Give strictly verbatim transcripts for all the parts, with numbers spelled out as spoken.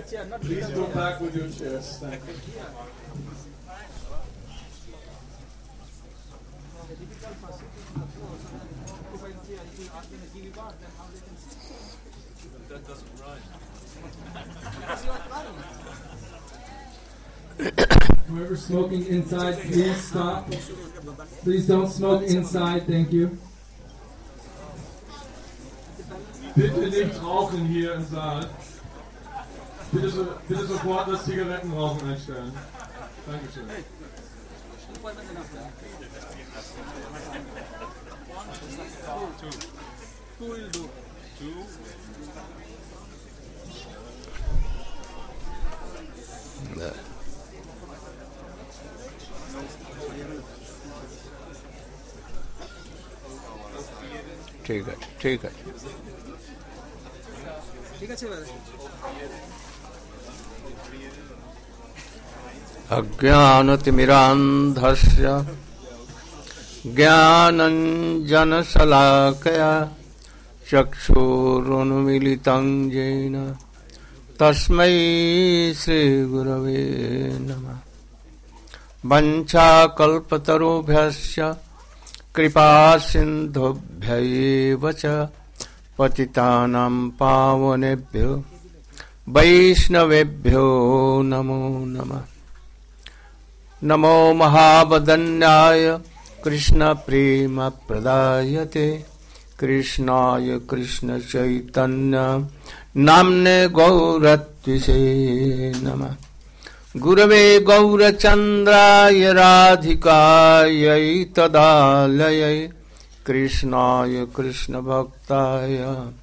Please go back with your chairs. Thank you. That doesn't rhyme. Whoever's smoking inside, please stop. Please don't smoke inside. Thank you. Bitte nicht rauchen hier im Saal. Bitte, so, bitte sofort das Zigarettenrauchen einstellen. Dankeschön. Two will do. Two. No. ठीक है ठीक है ঠিক আছে ভাই अज्ञानतिमिरान्धस्य ज्ञानञ्जनशलाकया चक्षुरुन्मीलितं येन तस्मै श्रीगुरवे नमः। वञ्चाकल्पतरुभ्यश्च कृपासिन्धुभ्यैव च पतितानां पावनेभ्यो वैष्णवेभ्यो नमो नमः। नमो महावदन्याय कृष्णप्रेमप्रदायते कृष्णाय कृष्णचैतन्य नाम्ने गौरत्विषे नमः। गुरवे गौरचन्द्राय राधिकायै तदालयै कृष्णाय कृष्णभक्ताय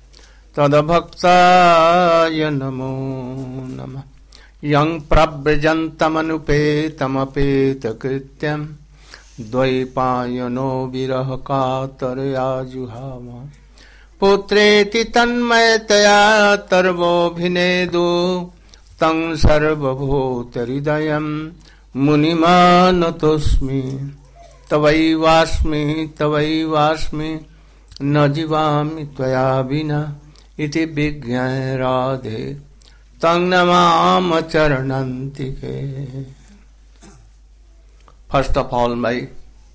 तदभक्ताय नमो नमः। यं प्रव्रजन्तमनुपेतमपेतकृत्यं द्वैपायनो विरह कातरया जुहाव पुत्रेति तन्मयतया तर्वोऽभिनेदो तं सर्वभूतहृदयं मुनिमानतोऽस्मि। तवैवास्मि तवैवास्मि न जीवामि त्वया विना इति विज्ञाय राधे तं नमामचरणन्तिके। First of all, my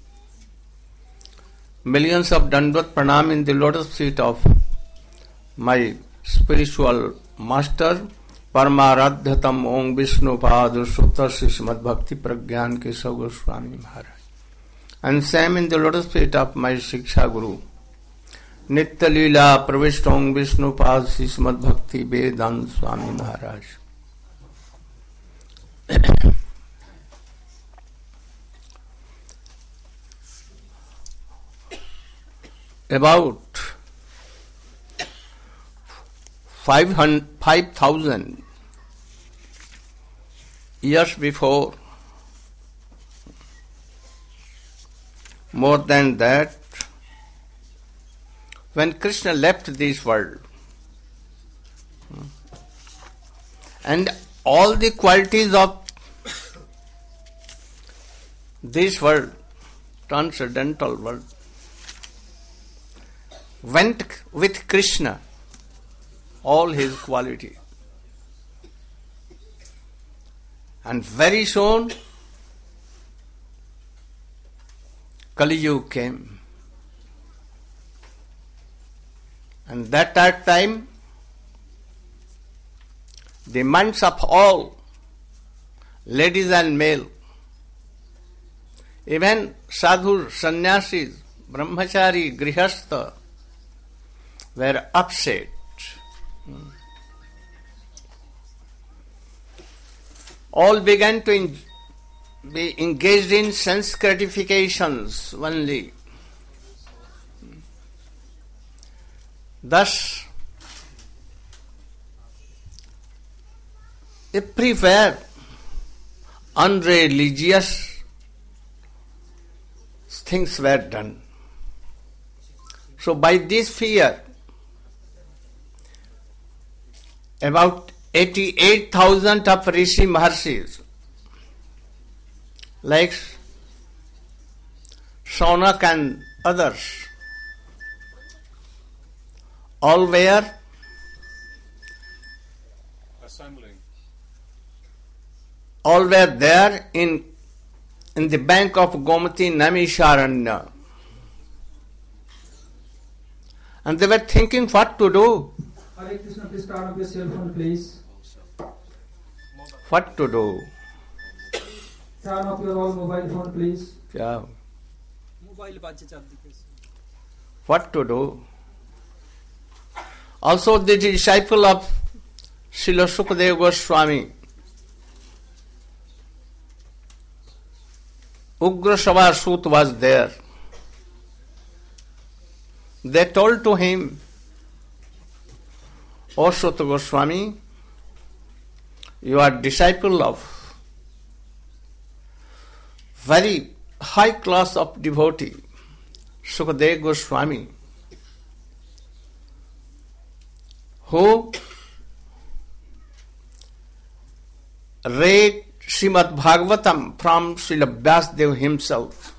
millions of Dandavat Pranam in the lotus feet of my spiritual master, Paramaradhyatam Om Vishnu Padur Sutta Srimad Bhakti Pragyan Keshav Goswami Maharaj. And same in the lotus feet of my Shiksha Guru, Nitya Leela Pravishta Om Vishnu Pad Srimad Bhakti Vedanta Swami Maharaj. About five thousand years before, more than that, when Krishna left this world, and all the qualities of this world, transcendental world, went with Krishna, all his quality. And very soon, Kali Yuga came. And that, that time, the minds of all, ladies and male, even sadhus, sannyasis, brahmachari, grihastha, were upset. All began to en- be engaged in sense gratifications only. Thus, everywhere unreligious things were done. So by this fear, about eighty-eight thousand of Rishi Maharshis, like Shaunak and others, all were assembling all were there in, in the bank of Gomati Namisharanya. And they were thinking what to do. Hare Krishna, please turn off your cell phone, please. What to do? Turn off your all mobile phone, please. Yeah. Mobile বাজছে চারদিকে What to do? Also the disciple of Srila Sukadeva Goswami, Ugra Sabha Sut was there. They told to him, O Suta Goswami, you are disciple of very high class of devotee, Sukadeva Goswami, who read Srimad Bhagavatam from Srila Vyasdeva himself.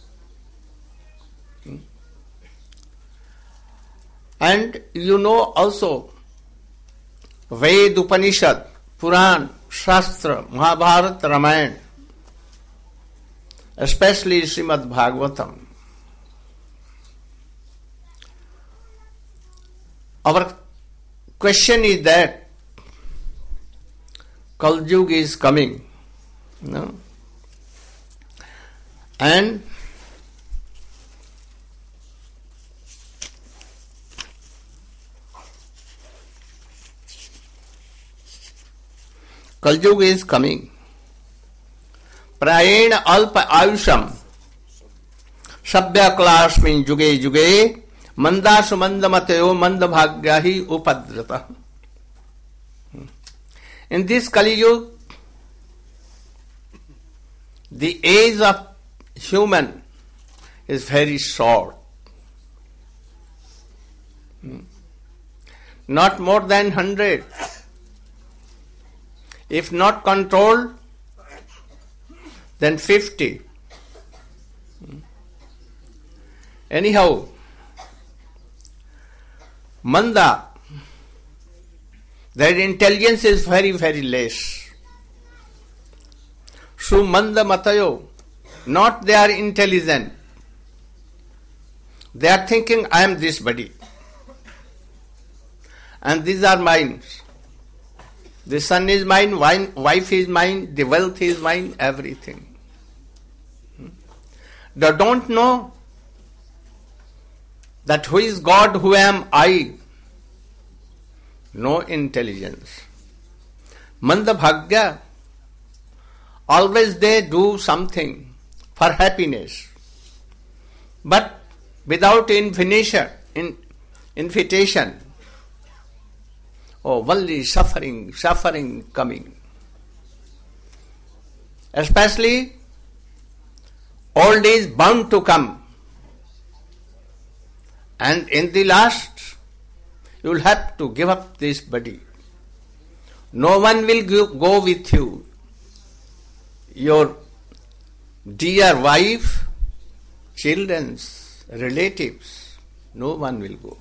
And you know also Ved, Upanishad, Puran, Shastra, Mahabharata, Ramayana, especially Srimad Bhagavatam. Our question is that Kal Yuga is coming, no? And Kal Yuga is coming. Prayena alpa ayusham sabya kalasmin juge juge mandasu mandamatayo mandabhagyahi upadrata. In this Kali Yuga, the age of human is very short. Not more than hundred. If not controlled, then fifty. Anyhow, Manda, their intelligence is very, very less. So Manda Matayo, not they are intelligent. They are thinking, I am this body. And these are mine. The son is mine, wife is mine, the wealth is mine, everything. They don't know that who is God, who am I? No intelligence. Manda Bhagya, always they do something for happiness, but without invitation, in, invitation. Oh, only suffering, suffering coming. Especially, old age bound to come. And in the last, you will have to give up this body. No one will go with you. Your dear wife, children, relatives, no one will go.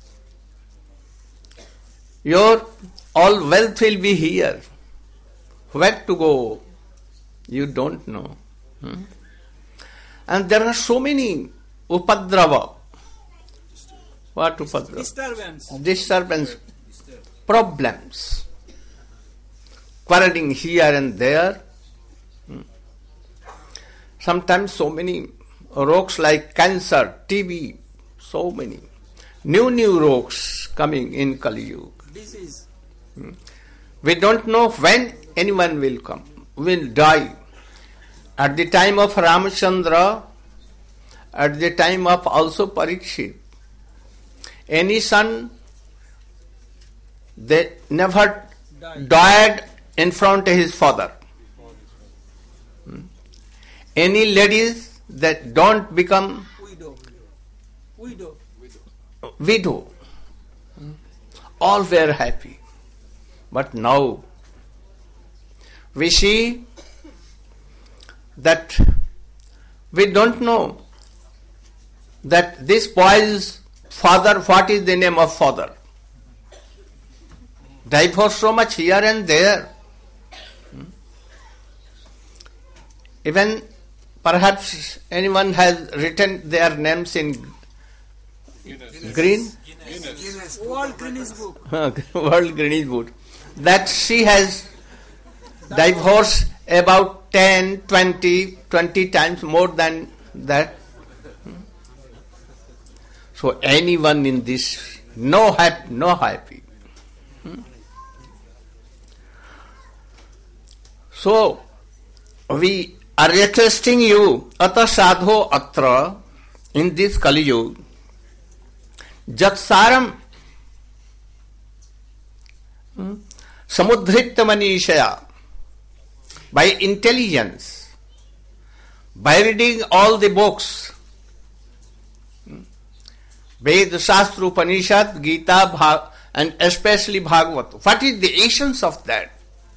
Your all wealth will be here. Where to go? You don't know. Hmm? And there are so many upadrava. What upadrava? Disturbance. Disturbance. Problems. Quarreling here and there. Hmm? Sometimes so many rogues like cancer, T B, so many. New, new rogues coming in Kali Yuga. Disease. Hmm? We don't know when anyone will come, will die. At the time of Ramachandra, at the time of also Parikshit, any son, they never died, died in front of his father. Hmm? Any ladies that don't become Widow. Widow. widow, hmm? all were happy. But now we see that we don't know that this boy's father, what is the name of father? Divorce so much here and there. Even perhaps anyone has written their names in Guinness. green? Guinness. World Guinness Book. World Guinness Book. That she has divorced about ten, twenty, twenty times more than that. So anyone in this, no happy, no happy. So we are requesting you, ata sadho atra, in this Kali Yuga, Jatsaram Samudhrita Manishaya, by intelligence, by reading all the books, Ved, Shastra, Upanishad, Gita, Bhag, and especially Bhagavad. What is the essence of that?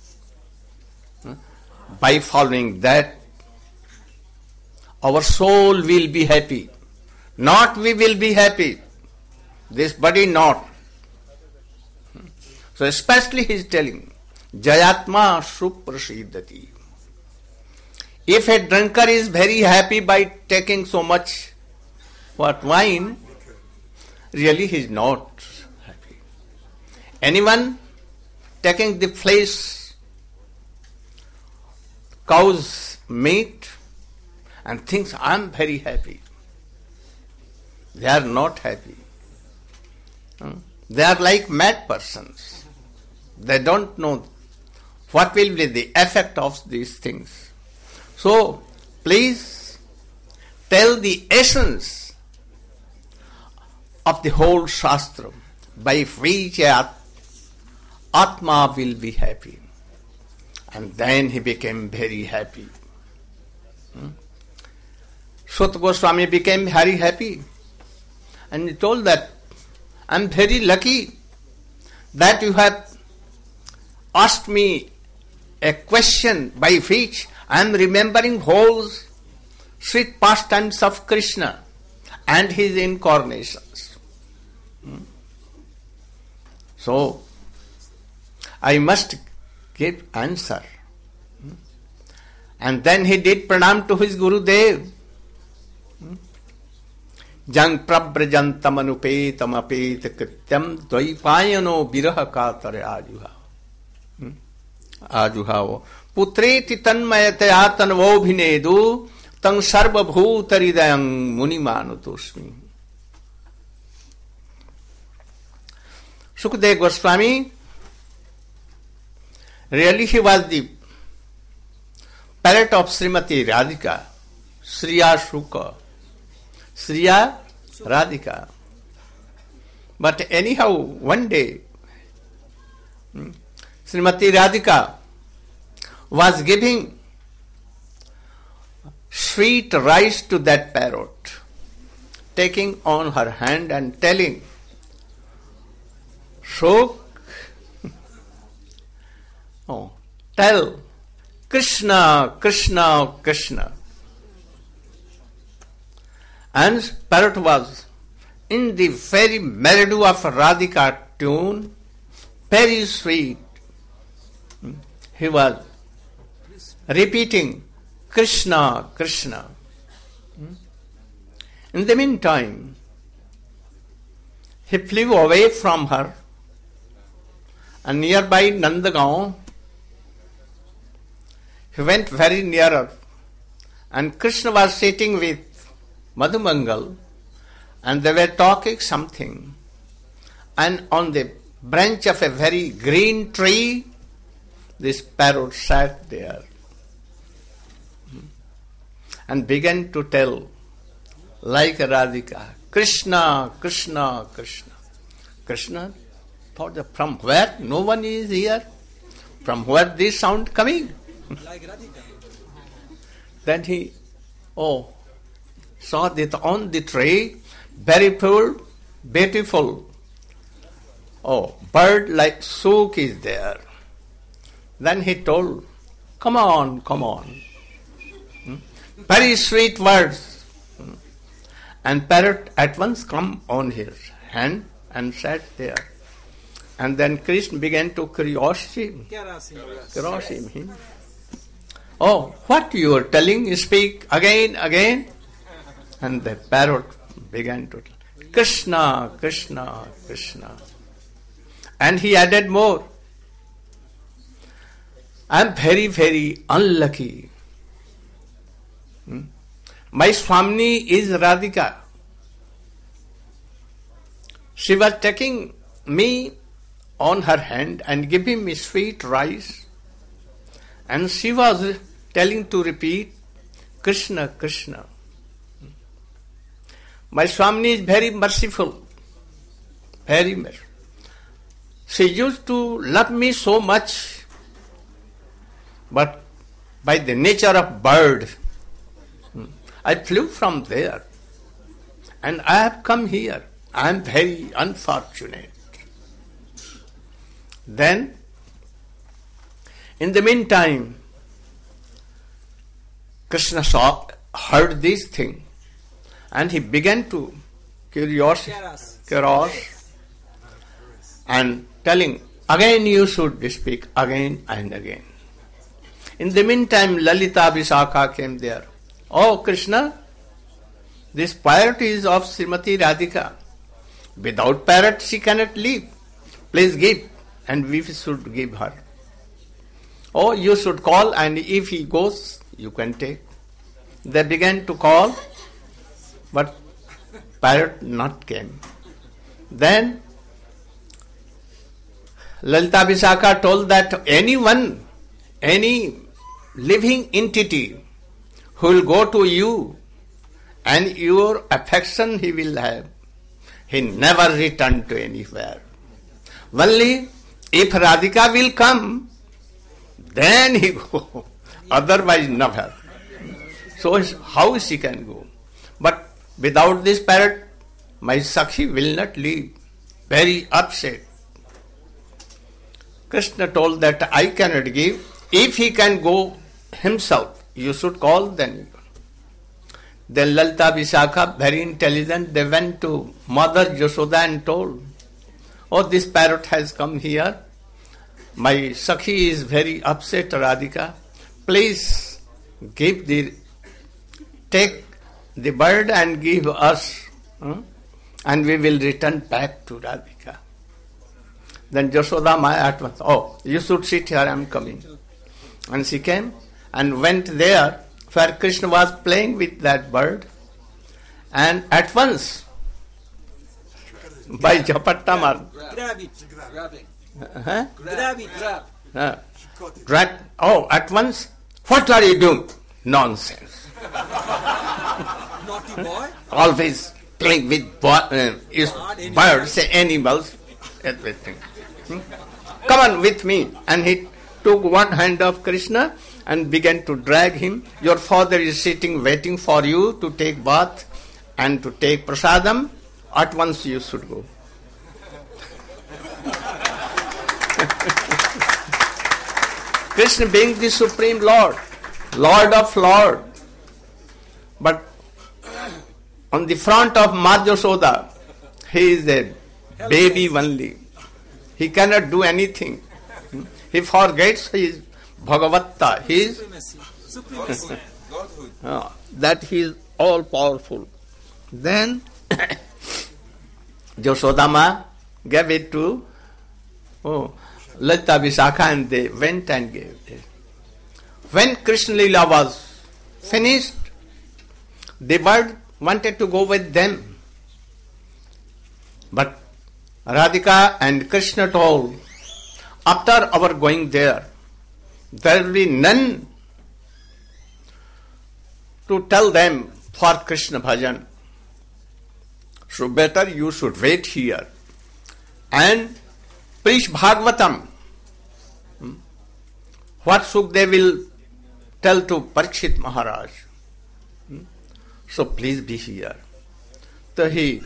By following that, our soul will be happy. Not we will be happy. This body not. So especially he is telling, Jayatma suprasiddhati. If a drunkard is very happy by taking so much what wine, really he is not happy. Anyone taking the flesh, cow's meat, and thinks, I am very happy. They are not happy. They are like mad persons. They don't know what will be the effect of these things. So, please tell the essence of the whole Shastra by which Atma will be happy. And then he became very happy. Hmm? Suta Goswami became very happy. And he told that, I am very lucky that you have asked me a question by which I am remembering whole sweet pastimes of Krishna and his incarnations. Hmm? So, I must give answer. Hmm? And then he did pranam to his Gurudev. Hmm? Jang prabrajantam anupetam apet krityam dvaipayano viraha katare ajuha. Ajuhavo. Putreti tanmayataya tanvobhinedu tang sarvabhutaridayang munimanutosmi. Sukadeva Goswami, really he was the parrot of Srimati Radhika, Sriya Shuka, Sriya Radhika. But anyhow, one day, hmm, Srimati Radhika was giving sweet rice to that parrot, taking on her hand and telling, Shok, oh, tell Krishna, Krishna, Krishna. And parrot was in the very melody of Radhika tune, very sweet. He was repeating Krishna, Krishna. In the meantime, he flew away from her, and nearby Nandagaon, he went very nearer, and Krishna was sitting with Madhumangal, and they were talking something, and on the branch of a very green tree, this parrot sat there and began to tell, like Radhika, Krishna, Krishna, Krishna. Krishna thought, from where? No one is here. From where this sound coming? Like Radhika. Then he, oh, saw that on the tree, very full, beautiful, oh, bird like Suk is there. Then he told, come on, come on. Hmm? Very sweet words. Hmm? And parrot at once come on his hand and sat there. And then Krishna began to curiosity, Kerosene. curiosity him. Oh, what you are telling? Speak again, again. And the parrot began to tell, Krishna, Krishna, Krishna. And he added more. I am very, very unlucky. Hmm? My Swamini is Radhika. She was taking me on her hand and giving me sweet rice. And she was telling to repeat, Krishna, Krishna. My Swamini is very merciful. Very merciful. She used to love me so much, but by the nature of bird, I flew from there and I have come here. I am very unfortunate. Then, in the meantime, Krishna saw, heard this thing, and he began to curious, curious, and telling, again you should speak again and again. In the meantime, Lalita Vishakha came there. Oh Krishna, this parrot is of Srimati Radhika. Without parrot she cannot live. Please give, and we should give her. Oh, you should call, and if he goes, you can take. They began to call, but parrot not came. Then Lalita Vishakha told that anyone, any living entity who will go to you and your affection he will have, he never return to anywhere. Only if Radhika will come, then he go. Otherwise never. So how she can go? But without this parrot, my Sakhi will not leave. Very upset. Krishna told that I cannot give. If he can go himself, you should call then. Then Lalita Vishakha, very intelligent, they went to Mother Yashoda and told, oh, this parrot has come here. My Sakhi is very upset, Radhika. Please give the, take the bird and give us, hmm? and we will return back to Radhika. Then Yashoda Maya at once, oh, you should sit here, I am coming. And she came and went there where Krishna was playing with that bird. And at once, by Japatta Mar, Grab it. Grabbing. huh? Grab it. Grab. Uh, drag, oh, at once, what are you doing? Nonsense. Naughty boy. Always playing with bo- uh, is birds, animals, everything. Hmm? Come on with me. And he took one hand of Krishna and began to drag him. Your father is sitting waiting for you to take bath and to take prasadam. At once you should go. Krishna being the Supreme Lord, Lord of Lord. But on the front of Madhyasoda, he is a baby only. He cannot do anything. He forgets he is Bhagavatta. He is Supremacy. Supremacy. Godhood. uh, that he is all powerful. Then Yasodama gave it to oh, Lalita Vishakha, and they went and gave it. When Krishna Lila was finished, the bird wanted to go with them. But Radhika and Krishna told, after our going there, there will be none to tell them for Krishna bhajan. So better you should wait here and preach Bhagavatam. Hmm? What should they will tell to Parikshit Maharaj? Hmm? So please be here. So he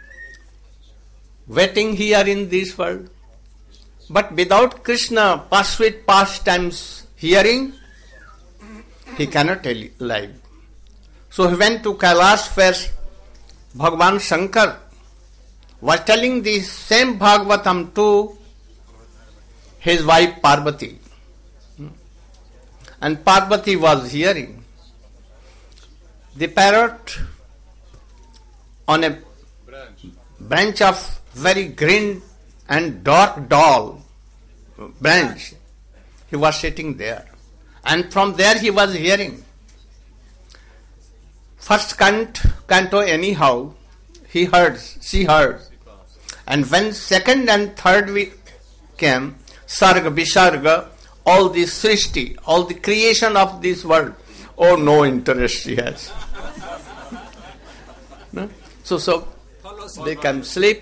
waiting here in this world, but without Krishna pursuit pastimes hearing, he cannot live. So he went to Kailash where Bhagavan Shankar was telling the same Bhagavatam to his wife Parvati. and Parvati was hearing. The parrot on a Branch. branch of very green and dark tall branch, he was sitting there. And from there he was hearing. First cant, canto anyhow, he heard, she heard. And when second and third week came, Sarga, Visarga, all the Srishti, all the creation of this world, oh, no interest she has. No? So, so they can sleep.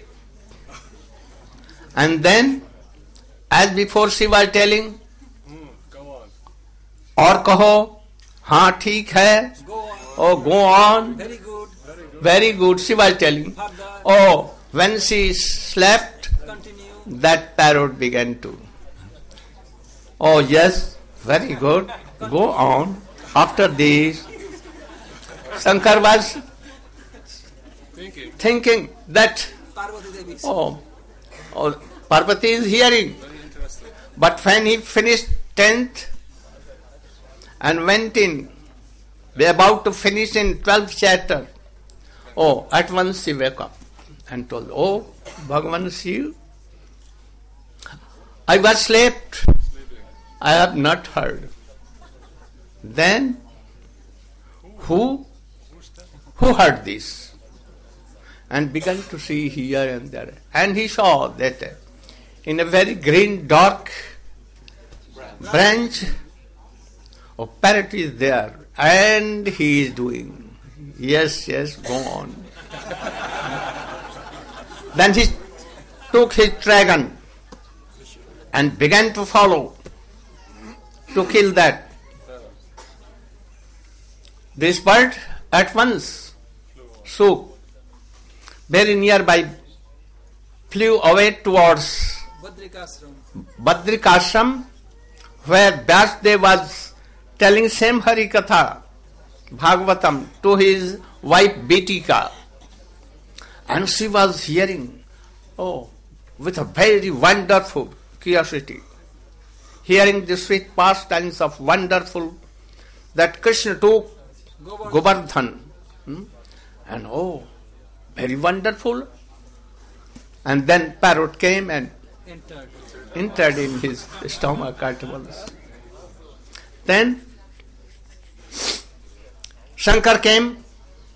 And then, as before she was telling, Mm, go on. और कहो, हाँ ठीक है, Go on. oh go on, Very good. very good, she was telling. Oh, when she slept, Continue. that parrot began to. Oh yes, very good, go on. After this, Shankar was Thinking. thinking that, Parvati Devi. oh, oh Parvati is hearing. Very interesting. But when he finished tenth and went in, we are about to finish in twelfth chapter. Oh, at once he woke up and told, oh, Bhagavan Shiv, I was slept, Sleeping. I have not heard. Then, who, who heard this? And began to see here and there. And he saw that in a very green, dark branch, a parrot is there, and he is doing, yes, yes, go on. Then he took his dragon and began to follow, to kill that. This bird at once shook, very nearby, flew away towards Badrikashram. Badrikashram, where Vyasdev was telling same Harikatha, Bhagavatam, to his wife Betika. And she was hearing, oh, with a very wonderful curiosity, hearing the sweet pastimes of wonderful, that Krishna took Govardhan. Hmm? And oh, very wonderful. And then parrot came and Entered. entered in his stomach at once. Then Shankar came,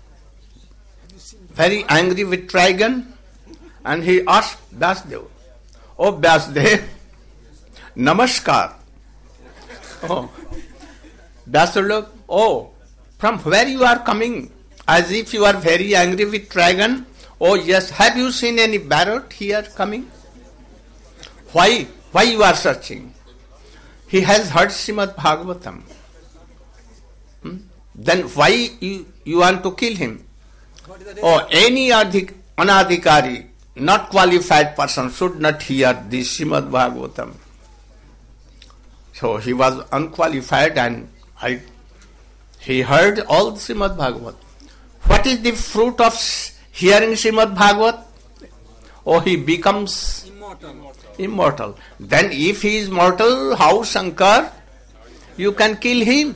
very angry with dragon, and he asked Vyasdev, oh Vyasdev, namaskar. Oh, Vyasdev looked, oh, from where you are coming? As if you are very angry with dragon. Oh yes, have you seen any parrot here coming? Why? Why you are searching? He has heard Srimad Bhagavatam. Hmm? Then why you, you want to kill him? What is the reason? Or any adhik, anadhikari, not qualified person should not hear this Srimad Bhagavatam. So he was unqualified and I, he heard all the Srimad Bhagavat. What is the fruit of hearing Srimad Bhagavat? Oh, he becomes Immortal. immortal. Then if he is mortal, how Shankar? You can kill him.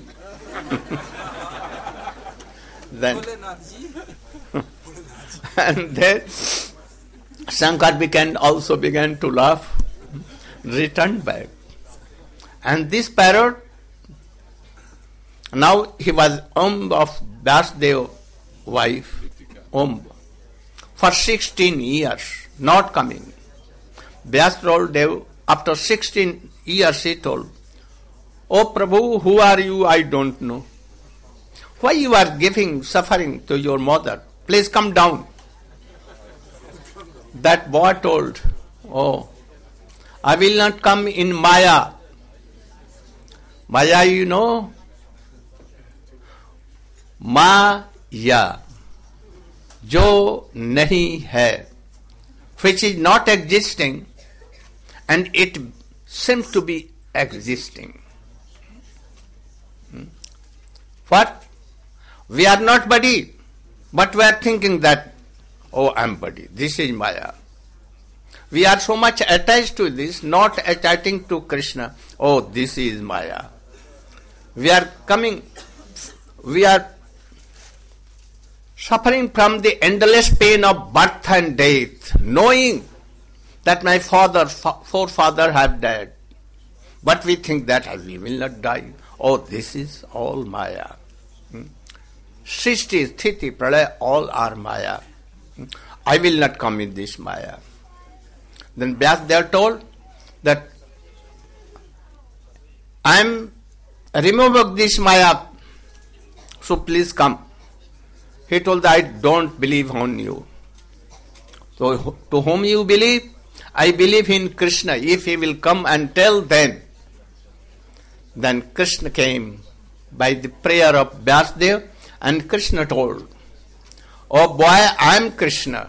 Then Bholenathji. and then Shankar began also began to laugh, returned back. And this parrot, now he was Om of Vyasdev wife, Om, for sixteen years, not coming. Vyas told Dev, after sixteen years he told, oh Prabhu, who are you? I don't know. Why you are giving suffering to your mother? Please come down. That boy told, oh, I will not come in Maya. Maya, you know? Maya, jo nahi hai, which is not existing, and it seems to be existing. Hmm? What? We are not body, but we are thinking that, oh, I am body. This is Maya. We are so much attached to this, not attaching to Krishna. Oh, this is Maya. We are coming, we are suffering from the endless pain of birth and death, knowing that my father, forefather have died. But we think that we will not die. Oh, this is all Maya. Hmm? Srishti, Sthiti, Pralaya, all are Maya. Hmm? I will not come in this Maya. Then Vyas they are told that I am removing this Maya, so please come. He told that I don't believe on you. So to whom you believe? I believe in Krishna. If he will come and tell, then Then Krishna came by the prayer of Vyasdev, and Krishna told, oh boy, I am Krishna.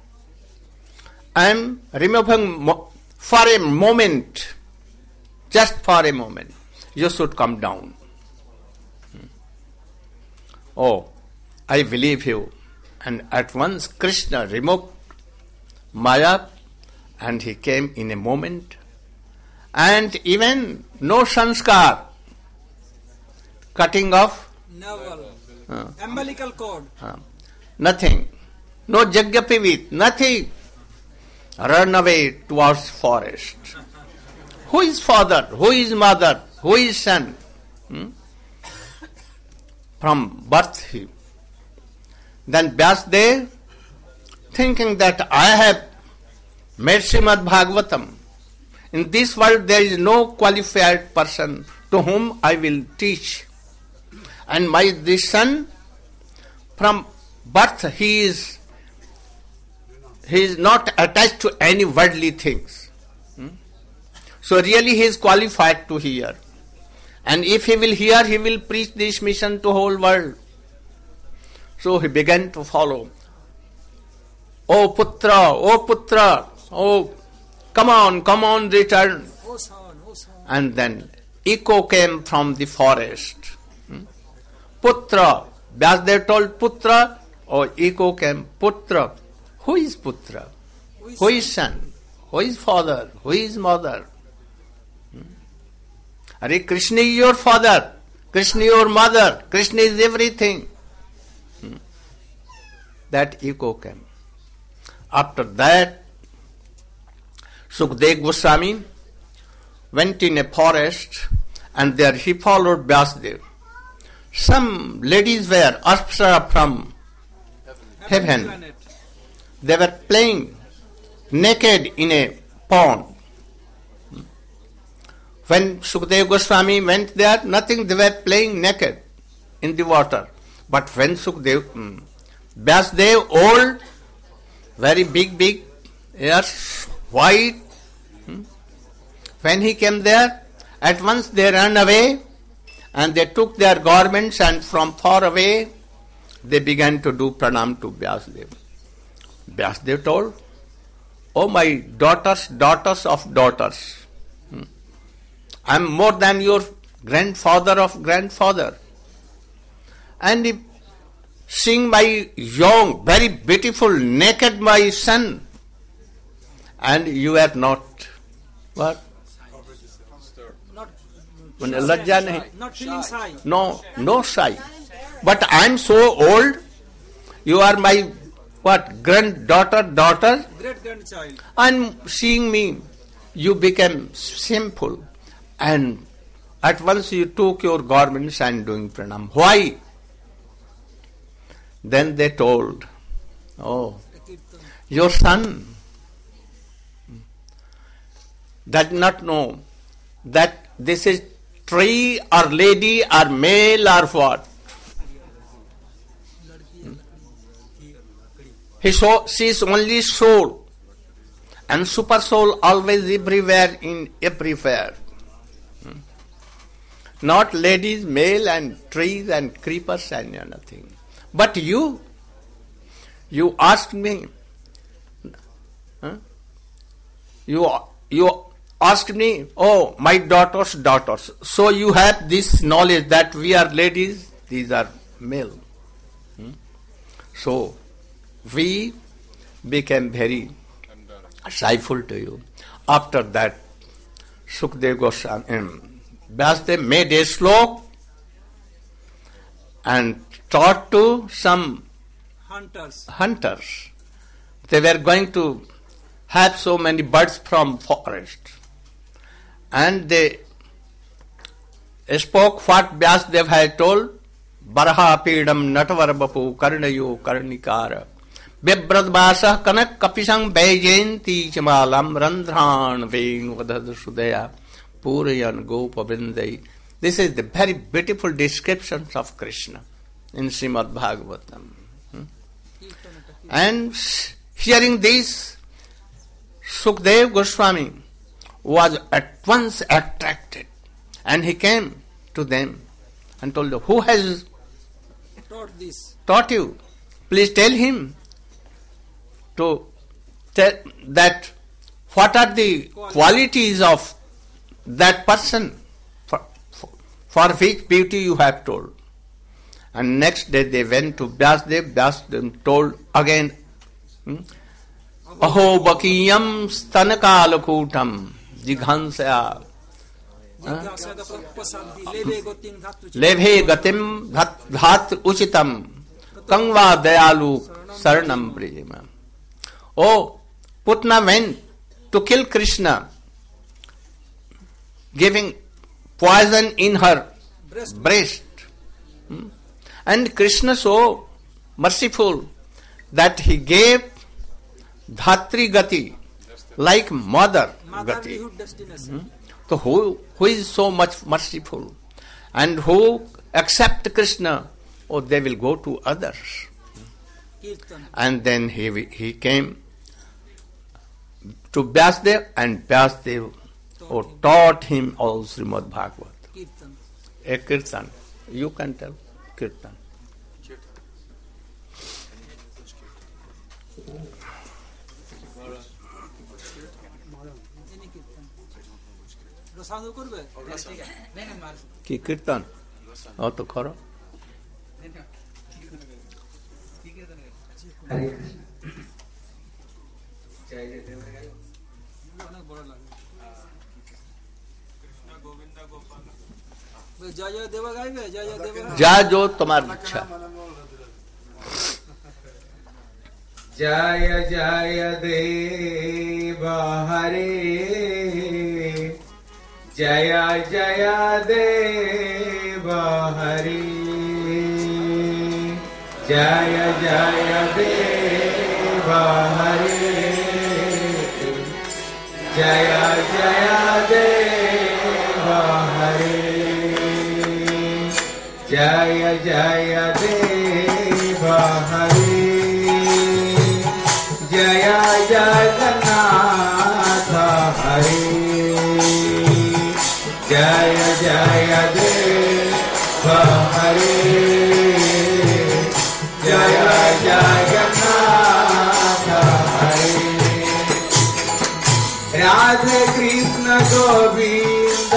I am removing mo- for a moment, just for a moment, you should come down. Hmm. Oh, I believe you. And at once Krishna removed Maya, and he came in a moment. And even no sanskar, cutting off, Naval. uh, Umbilical cord. uh, nothing, no jagyapivit, nothing. Run away towards forest. Who is father? Who is mother? Who is son? Hmm? From birth he. Then Vyasdev, thinking that I have made Srimad Bhagavatam, in this world there is no qualified person to whom I will teach. And my this son, from birth he is he is not attached to any worldly things. Hmm? So really he is qualified to hear. And if he will hear, he will preach this mission to whole world. So he began to follow. Oh Putra, oh Putra, oh come on, come on, return. Oh son, oh son. And then echo came from the forest. Hmm? Putra. Vyasdev told Putra, or echo came, Putra. Who is Putra? Who is Who is son? Who is father? Who is mother? Hmm? Are Krishna is your father, Krishna is your mother, Krishna is everything. Hmm? That echo came. After that, Sukdev Goswami went in a forest, and there he followed Vyasdev. Some ladies were Apsara from heaven. Planet. They were playing naked in a pond. When Sukdev Goswami went there, nothing, they were playing naked in the water. But when Sukdev, um, Vyasdev, old, very big, big, ears, white, hmm, when he came there, at once they ran away, and they took their garments, and from far away they began to do pranam to Vyasdev. Vyasdev told, oh my daughters, daughters of daughters, hmm, I am more than your grandfather of grandfather. And if seeing my young, very beautiful, naked my son, and you are not, what? Not, When lajja nahi. not feeling shy. No, no shy. But I am so old, you are my, what, granddaughter, daughter, Great grandchild. and seeing me, you became simple, and at once you took your garments and doing pranam. Why? Then they told, oh, your son does not know that this is tree or lady or male or what. He so, she is only soul, and super soul always everywhere in everywhere. Hmm. Not ladies, male and trees and creepers and nothing. But you, you asked me, huh? you you asked me, oh, my daughter's daughters. So you have this knowledge that we are ladies, these are male. Hmm? So we became very shyful to you. After that, Sukdev Goswami, um, Vyasdev made a slok and taught to some Hunters. hunters. They were going to have so many birds from forest. And they spoke what Vyasadeva had told. Baraha pedam natvar bapu karnayo karnikara. Vibradvasa kanak kapisang vajayanti chamalam randhran venu vadad sudaya purayan gopa vindai. This is the very beautiful description of Krishna in Srimad Bhagavatam. Hmm? And hearing this, Sukdev Goswami was at once attracted, and he came to them and told them, who has Taught this. taught you? Please tell him to tell that what are the qualities of that person for, for, for which beauty you have told. And next day they went to Vyasadeva. Vyasadeva told again, hmm? Aho bakiyam stanakalakutam jighansaya lebhe gatim dhat uchitam kangva dayalu saranam prijima. Oh, Putna went to kill Krishna, giving poison in her breast. breast. Hmm? And Krishna so merciful that he gave Dhatri Gati, like mother Gati. Hmm? So who, who is so much merciful and who accept Krishna, oh, they will go to others. Kirtan. And then he he came to Vyasadeva, and Vyasadeva oh, taught him all Srimad Bhagavad. Kirtan. A Kirtan. You can tell Kirtan. Any Kirtan. Rosanu করবে? কি কীর্তন অত করো Hare Krishna. অনেক বড় লাগে। জয় জয় দেবা গাইবে? জয় জয় দেবা। যা जो तुम्हारी इच्छा। जय जय देव हरे जय जय देव हरे जय जय देव हरे जय जय देव हरे जय जय देव हरे जय जगन्नाथ हरे जय जय देव हरे जय जगन्नाथ हरे राधे कृष्ण गोविंद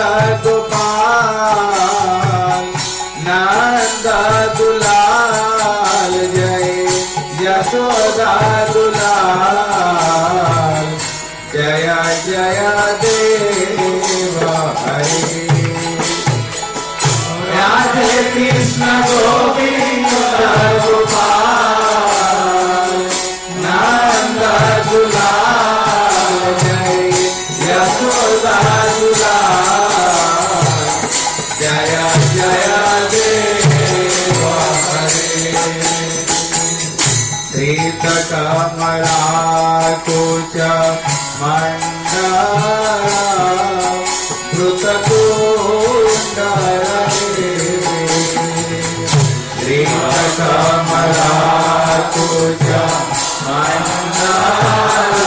गोपाल नंद दुलाल जय यशोदा दुलाल जय जय देव हरे राधे कृष्ण गोविंद गोपाल नंद दुलाल जय यशोदा दुलाल जय जय देव हरे श्रीत कमला कुच मंडल धृतकुंडले श्रीत कमला कुच मंडल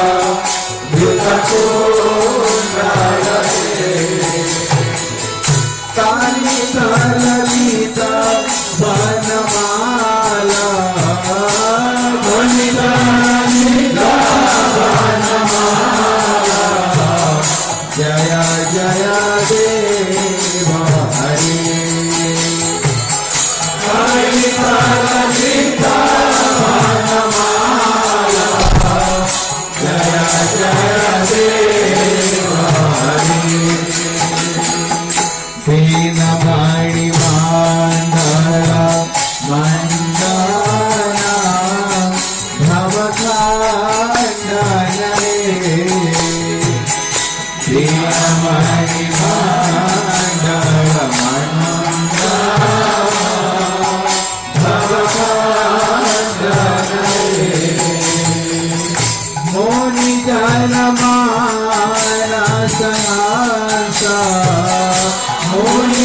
धृतकुंडले काली ललिता वनमाला जय जय देव हरे जय जय देव हरे दीन वाणी मांडला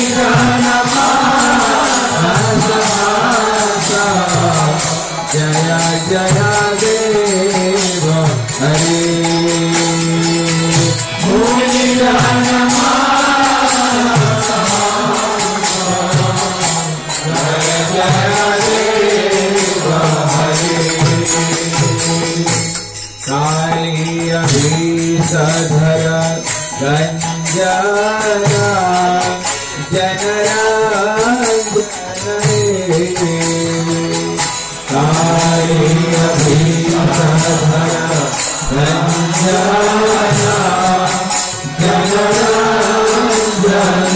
जय जय देव हरे मुनि जन जय जय देव हरे काली अभीषधर गंजरा जनराज काली अभीषधर गंजरा जनराज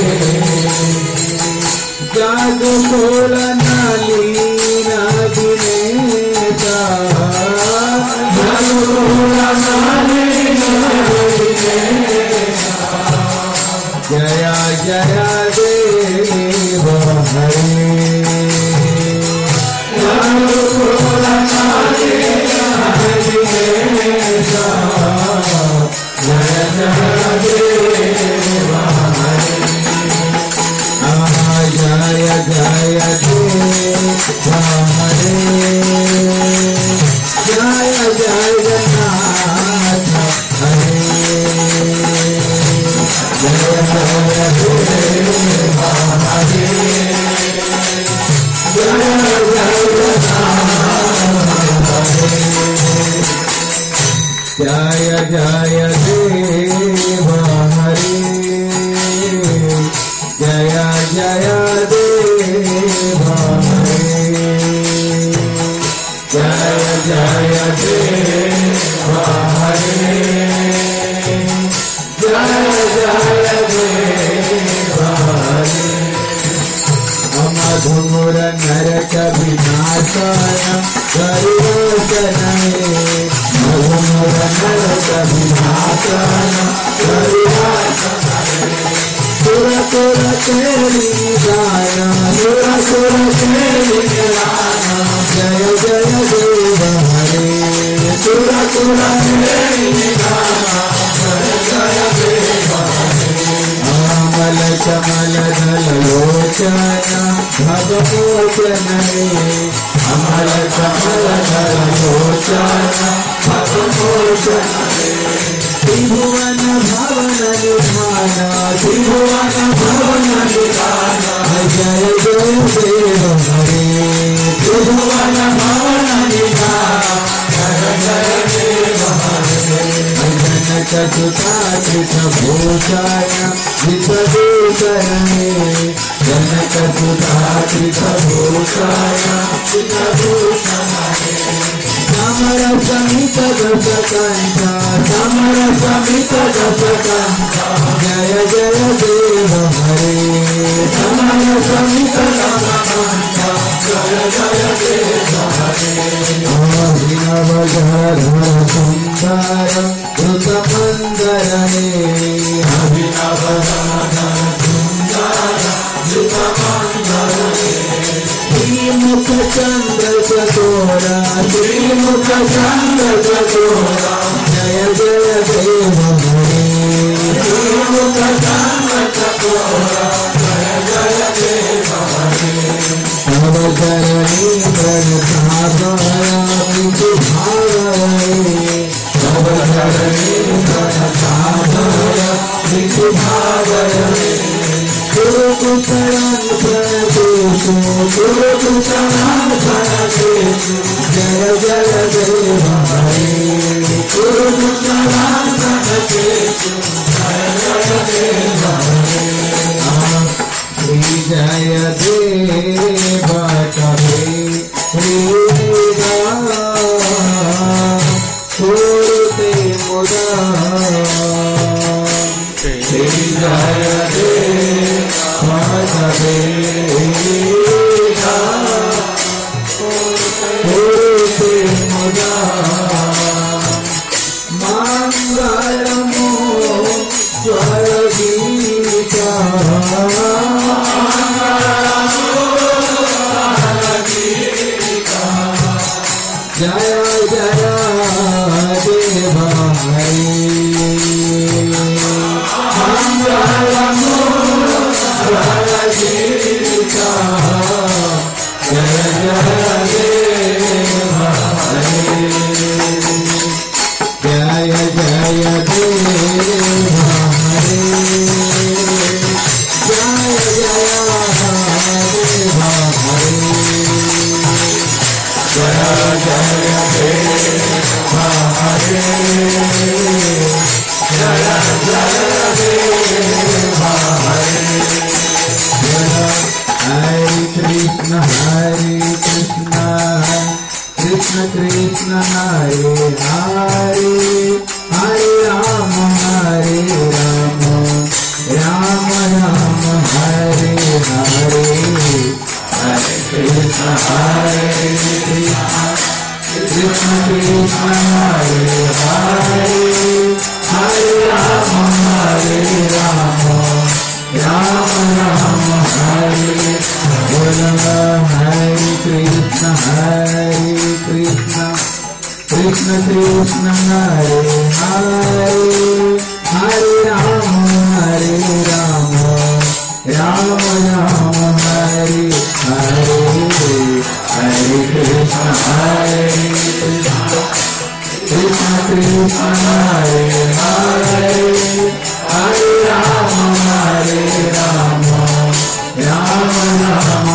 जादू फूल नालीना दिनेता जादू फूल नालीना दिनेता जय जय देव हरे जादू फूल नालीना दिनेता जय जय देव हरे जय जय देव हरे जय जगन्नाथ हरे जय जय देव हरे जय जगन्नाथ हरे जय जय देव हरे जय जय देव हरे जय जय देव हरे जय जय देव हरे अमधुर नरक विनाशाय करुणाशनाय मधुर नरक विनाशाय करुणाशनाय सुर सुर तेरी गाना सुर सुर तेरी गाना जय जय देव हरे सुर सुर तेरी गाना जय जय देव हरे अमल कमल दल लोचना भगवोचन अमल कमल दल लोचना भगवोचन त्रिभुवन भवन निधाना त्रिभुवन भवन निधाना जय जय देव हरे त्रिभुवन भवन निधाना जय जय देव हरे जनक सुता कृत भूषाय विषदूषणे जनक सुता कृत भूषाय विषदूषणे समर समित दस कंठा समर समित दस कंठा जय जय देव हरे समर समित दस कंठा जय जय देव हरे अभिनव धर सुंदर द्रुत मंदरने अभिनव धर सुंदर द्रुत मंदरने श्रीमुख चंद्र चकोरा श्रीमुख चंद्र चकोरा जय जय देव हरे श्रीमुख चंद्र चकोरा जय जय देव हरे अवतरणी प्रभावया विधि भावये अवतरणी प्रभावया विधि भावये गुरुकुशलं प्रणतेषु गुरुकुशलं प्रणतेषु जय जय देव हरे गुरुकुशलं प्रणतेषु जय जय देव हरे श्री जय देव कवे श्रीदा पूर्ते मुदा श्री जय देव कवे पूर्ते मुदा मंगलमो जय Gita Krishna Hare Krishna Krishna Krishna Hare Hare Hare Rama Hare Rama Rama Rama Hare Hare Hare Krishna Hare Krishna Krishna Krishna Hare Hare Hare Rama Hare Rama Rama Rama Hare Hare Krishna Hare Krishna Krishna Krishna Hare Hare Hare Rama Hare Rama Rama Rama Hare Hare Hare Krishna Hare Krishna Krishna Hare Hare Hare Rama Hare Rama Rama Rama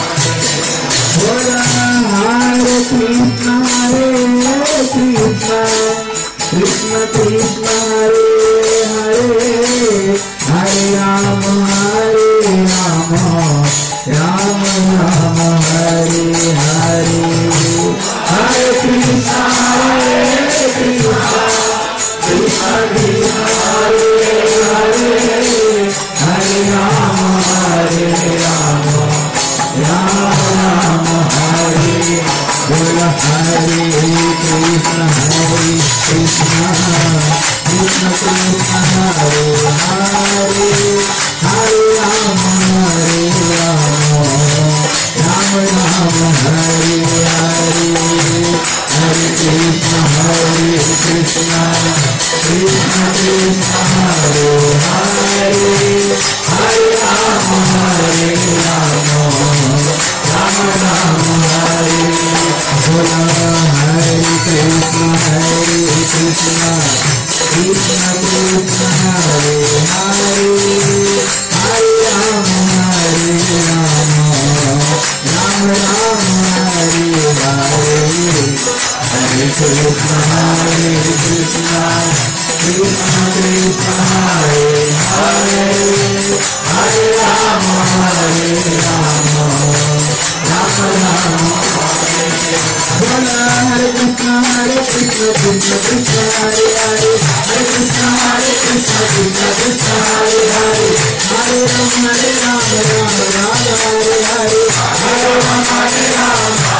Hare Krishna Hare Krishna Krishna Krishna Hare Hare Hare Rama Hare Rama Rama Rama Hare Hare Hare Krishna Hare Krishna Krishna Krishna Hare Hare Hare Rama Hare Rama Rama Rama Hare Bola Hare Krishna Hare Krishna Krishna Krishna Hare Hare Hare Rama Hare Rama Rama Rama Hare Hare Hare Krishna Hare Krishna Krishna Krishna Hare Hare Hare Rama Hare Rama Rama Rama Hare Bola Hare Krishna Hare Krishna Krishna Krishna Hare Hare Hare Rama Hare Rama Rama Rama Hare Hare Hare Krishna Hare Krishna Krishna Krishna Hare Hare Hare Rama Hare Rama Rama Rama Bola Hare Krishna Hare Krishna Krishna Krishna Hare Hare Hare Krishna Hare Krishna Krishna Krishna Hare Hare Hare Rama Hare Rama Rama Rama Hare Hare Hare Rama Hare Rama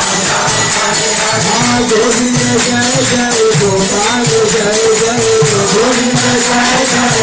Govinda Jai Jai Gopal Jai Jai Govinda Jai Jai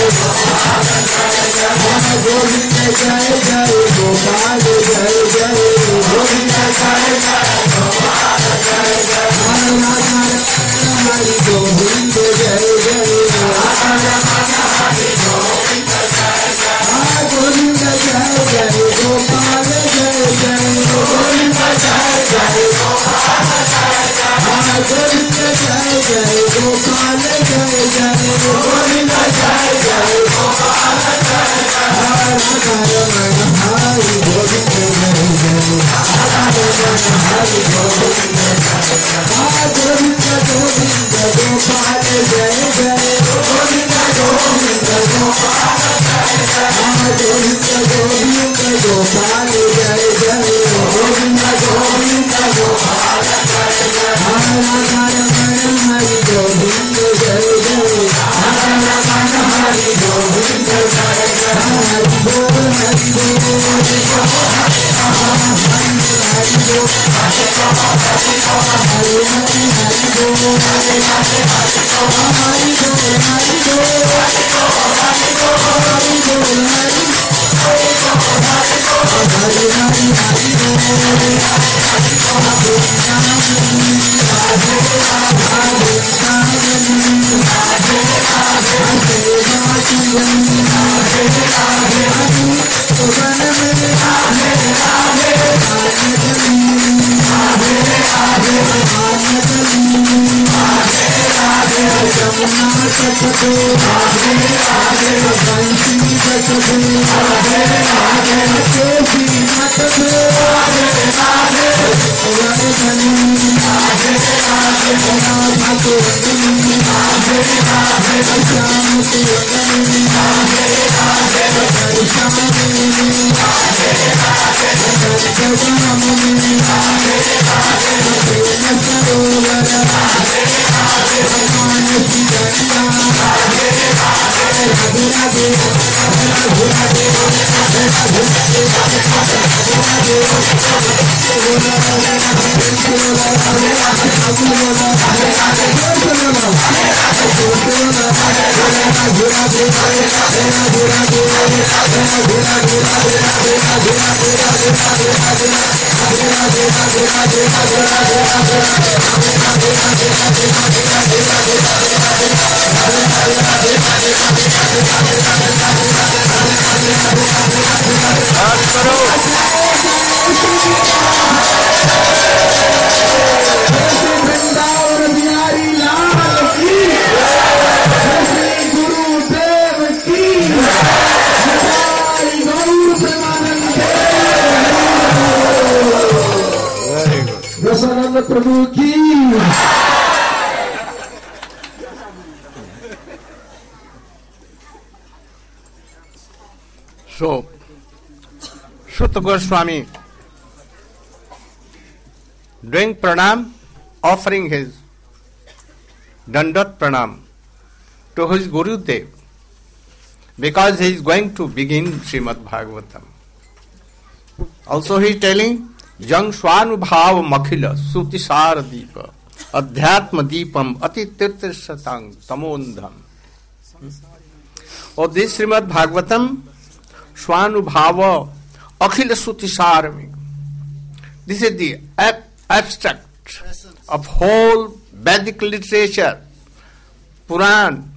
Govinda Jai Jai Gopal Jai Jai Govinda Jai Jai Gopal Jai Jai Hare Rama Hare Govinda Jai Jai Radha Rama Hare Govinda Jai Jai Govinda Jai Jai Gopal Jai Jai Govinda Jai Jai Gopal Jai Jai Govinda Jai Jai Gopal Jai Jai Govinda Jai Jai Gopal Jai Jai Radha Rama Hare Govinda Jai Jai Radha Rama Hare Govinda Jai Jai Govinda Govinda Gopal Jai Jai Govinda Govinda Gopal Jai Jai Govinda Govinda Gopal Jai Jai Govinda Govinda Gopal Jai Jai Hare Rama Hare Govinda Jai Jai Hare Rama Hare Govinda Jai Jai Hare Bol Hare Bol Hare Bol Hare Hare जाम में प्रेम सरोवर भगवान की गंगा राधे राधे राधे राधे वृंदावन बिहारी लाल की श्री गुरुदेव की जय गौर प्रेमानंद रसानंद प्रभु की So, Sutta Goswami doing pranam, offering his dandat pranam to his Gurudev, because he is going to begin Srimad Bhagavatam. Also he is telling, Jang Swanubhav Makhila Sutisar Deepa Adhyatma Deepam Ati Tirtir Satang Tamondham. Or this Srimad Bhagavatam Swanubhava Akhila Sutisarami. This is the ab- abstract of whole Vedic literature, Puran,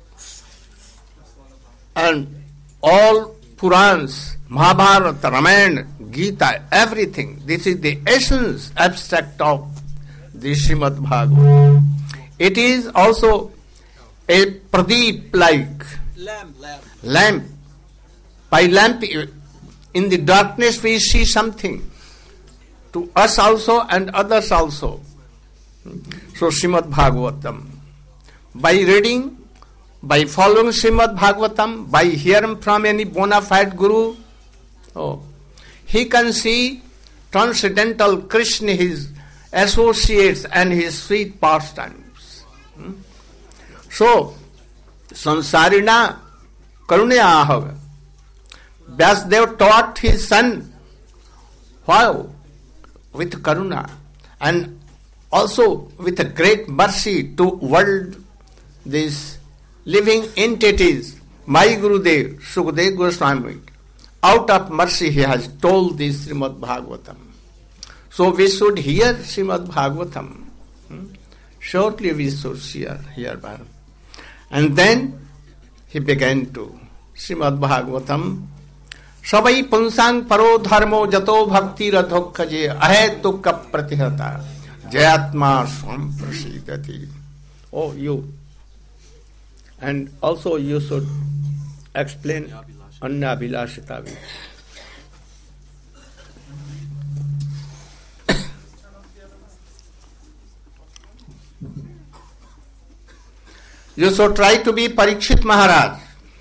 and all Purans, Mahabharata, Ramayana, Gita, everything. This is the essence, abstract of the Srimad Bhagavatam. It is also a pradeep like Lamb, lamb. lamp. By lamp, in the darkness we see something. To us also and others also. So Srimad Bhagavatam. By reading, by following Srimad Bhagavatam, by hearing from any bona fide guru, oh, he can see transcendental Krishna, his associates and his sweet pastimes. Hmm? So, Sansarina Karunyahaga. Vyasdev taught his son, wow, with karuna, and also with a great mercy to world, these living entities. My Gurudev, Sukadeva Goswami, out of mercy he has told this Srimad Bhagavatam. So we should hear Srimad Bhagavatam. Hmm? Shortly we should hear, hear Bhagavatam. And then he began to Srimad Bhagavatam. Sabai punsang paro dharmo jato bhakti radhokka je ahetukka pratihata jayatma swam prasidati. Oh, you. And also you should explain Anya Abhilashitavi. You should try to be Parikshit Maharaj,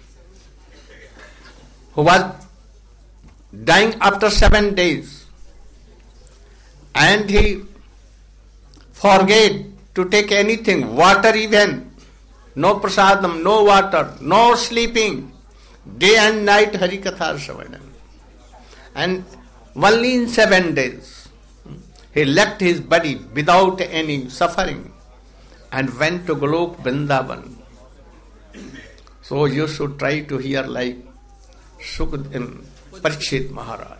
who was dying after seven days, and he forget to take anything, water even, no prasadam, no water, no sleeping, day and night Harikatha Shravanam. And only in seven days he left his body without any suffering and went to Golok Vrindavan. So you should try to hear like Sukadeva Parikshit Maharaj.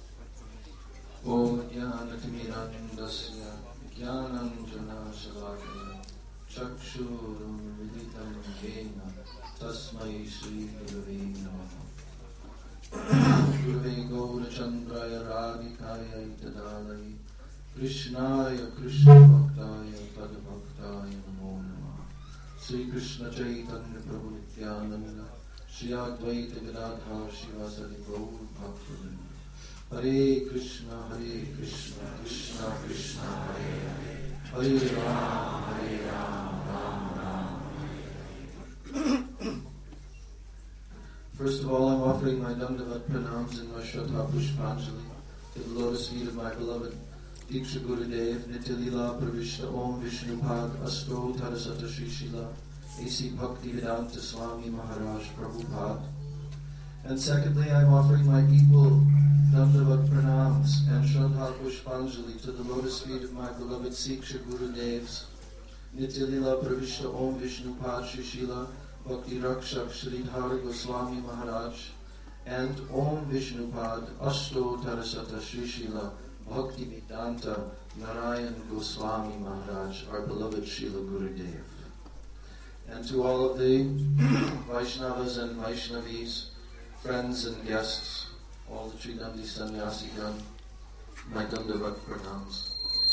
Om Jnanatimidandasya Jnananjana Shalakaya Chakshurum Viditam Jena Tasmai Shri Gurave Namaha Gurave Gaurachandraya Radhikaya Itadalai Krishnaya Krishna Bhaktaya Padbhaktaya Namo Namaha Sri Krishna Chaitanya Prabhu Nityananda Shri Advaita Gadadhar Shivasadi Gaur Bhaktivinoda Hare Krishna Hare Krishna Krishna Krishna Hare Hare Hare Ram Hare Ram Ram Ram Hare. First of all, I'm offering my Dandavat pranams in my Shraddha Pushpanjali to the lotus feet of my beloved Diksha Gurudev, Nityalila Pravishta Om Vishnupad Asto Tarasata Shri Shila A C Bhakti Vedanta Swami Maharaj Prabhupada. And secondly, I'm offering my equal Dandavat Pranams and Shraddha Pushpanjali to the lotus feet of my beloved Siksha Gurudevs, Nityalila Pravishta Om Vishnupad Shri Shila Bhakti Rakshak Sridhar Goswami Maharaj, and Om Vishnupad Asto Tarasata Shri Shila Bhakti Vedanta Narayan Goswami Maharaj, our beloved Srila Gurudev. And to all of the Vaishnavas and Vaishnavis, friends and guests, all the Tridandi Sannyasigan, my Dandavat Pranams.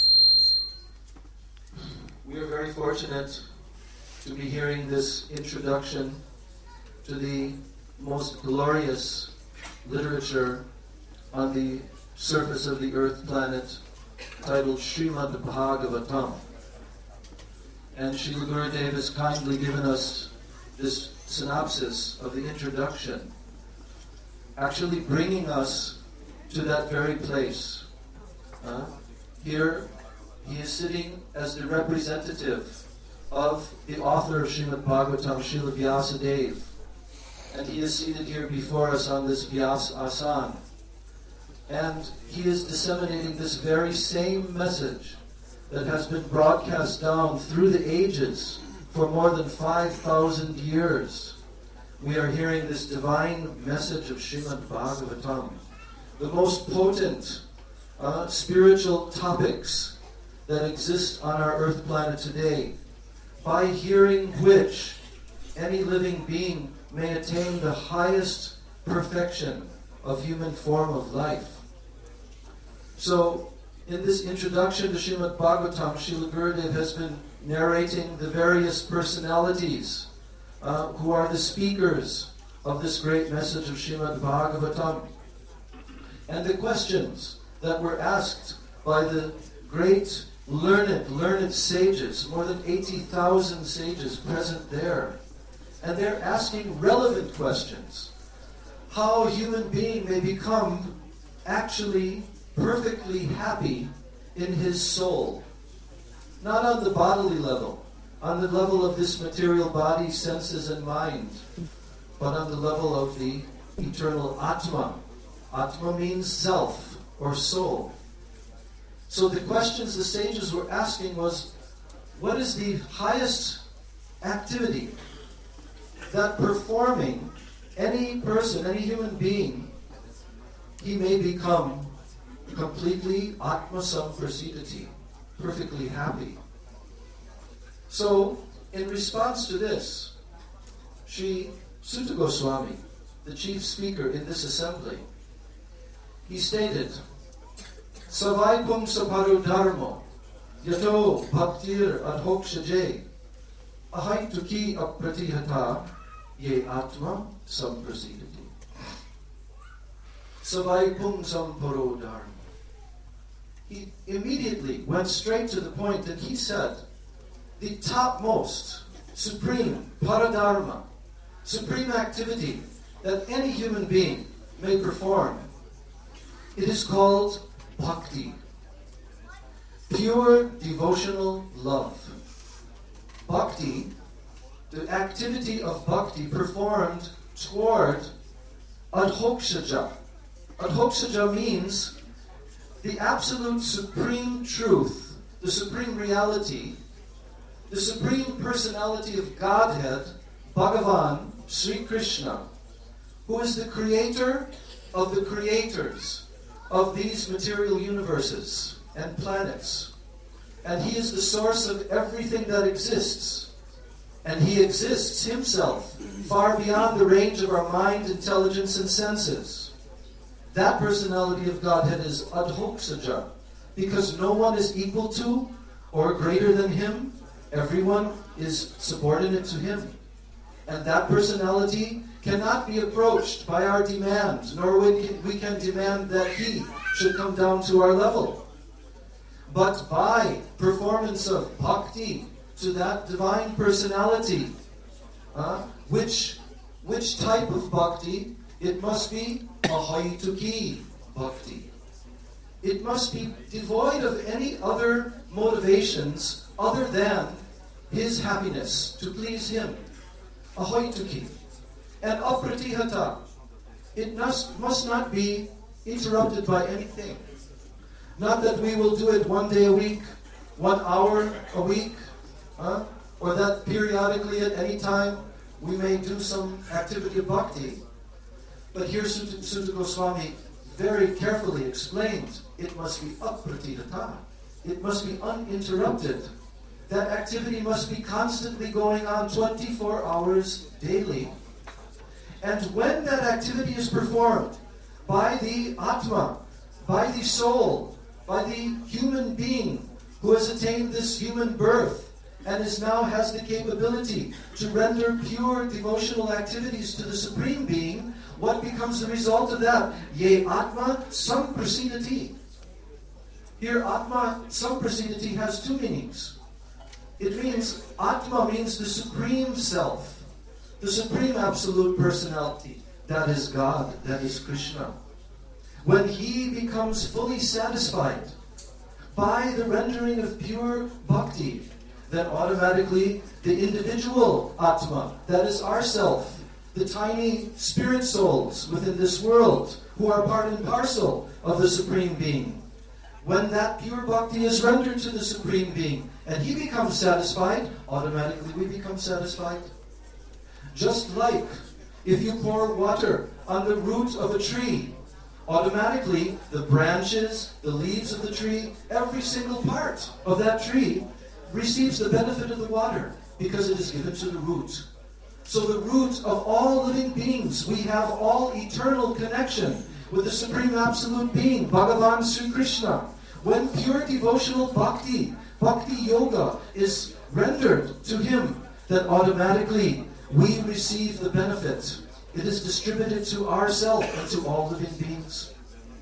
We are very fortunate to be hearing this introduction to the most glorious literature on the surface of the earth planet, titled Srimad Bhagavatam. And Srila Gurudev has kindly given us this synopsis of the introduction, actually bringing us to that very place. Uh, here, he is sitting as the representative of the author of Srimad Bhagavatam, Srila Vyasadeva. And he is seated here before us on this Vyas Asan. And he is disseminating this very same message that has been broadcast down through the ages for more than five thousand years. We are hearing this divine message of Srimad Bhagavatam, the most potent uh, spiritual topics that exist on our earth planet today, by hearing which any living being may attain the highest perfection of human form of life. So, in this introduction to Srimad Bhagavatam, Srila Gurudev has been narrating the various personalities uh, who are the speakers of this great message of Srimad Bhagavatam, and the questions that were asked by the great learned, learned sages, more than eighty thousand sages present there. And they're asking relevant questions. How a human being may become actually perfectly happy in his soul. Not on the bodily level, on the level of this material body, senses, and mind, but on the level of the eternal Atma. Atma means self or soul. So the questions the sages were asking was, what is the highest activity that performing any person, any human being, he may become completely Atma Samprasidati, perfectly happy. So, in response to this, Sri Sutta Goswami, the chief speaker in this assembly, he stated, Savaipum saparu dharmo, yato bhaktir adhokshaje, ahaituki apratihata, ye atma samprasidati. Savaipum samparo dharmo. He immediately went straight to the point that he said, the topmost, supreme paradharma, supreme activity that any human being may perform, it is called bhakti, pure devotional love. Bhakti, the activity of bhakti performed toward adhokshaja. Adhokshaja means the absolute supreme truth, the supreme reality, the supreme personality of Godhead, Bhagavan, Sri Krishna, who is the creator of the creators of these material universes and planets. And he is the source of everything that exists. And he exists himself far beyond the range of our mind, intelligence, and senses. That personality of Godhead is adhoksaja, because no one is equal to or greater than him. Everyone is subordinate to him. And that personality cannot be approached by our demand, nor we can, we can demand that he should come down to our level. But by performance of bhakti to that divine personality, uh, which, which type of bhakti? It must be ahaituki bhakti. it must be devoid of any other motivations other than his happiness, to please him. Ahoituki. And apratihata. It must, must not be interrupted by anything. Not that we will do it one day a week, one hour a week, huh? Or that periodically at any time we may do some activity of bhakti. But here Sutta, Sutta Goswami very carefully explained, it must be apratihata. It must be uninterrupted. That activity must be constantly going on twenty-four hours daily. And when that activity is performed by the Atma, by the soul, by the human being who has attained this human birth and is now has the capability to render pure devotional activities to the Supreme Being, what becomes the result of that? Ye Atma Samprasidati. Here, Atma Samprasidati has two meanings. It means, Atma means the Supreme Self, the Supreme Absolute Personality. That is God, that is Krishna. When he becomes fully satisfied by the rendering of pure bhakti, then automatically the individual Atma, that is ourself, the tiny spirit souls within this world, who are part and parcel of the Supreme Being, when that pure bhakti is rendered to the Supreme Being, and he becomes satisfied, automatically we become satisfied. Just like if you pour water on the root of a tree, automatically the branches, the leaves of the tree, every single part of that tree receives the benefit of the water because it is given to the root. So the root of all living beings, we have all eternal connection with the Supreme Absolute Being, Bhagavan Sri Krishna. When pure devotional bhakti, bhakti yoga is rendered to him, then automatically we receive the benefit. It is distributed to ourselves and to all living beings.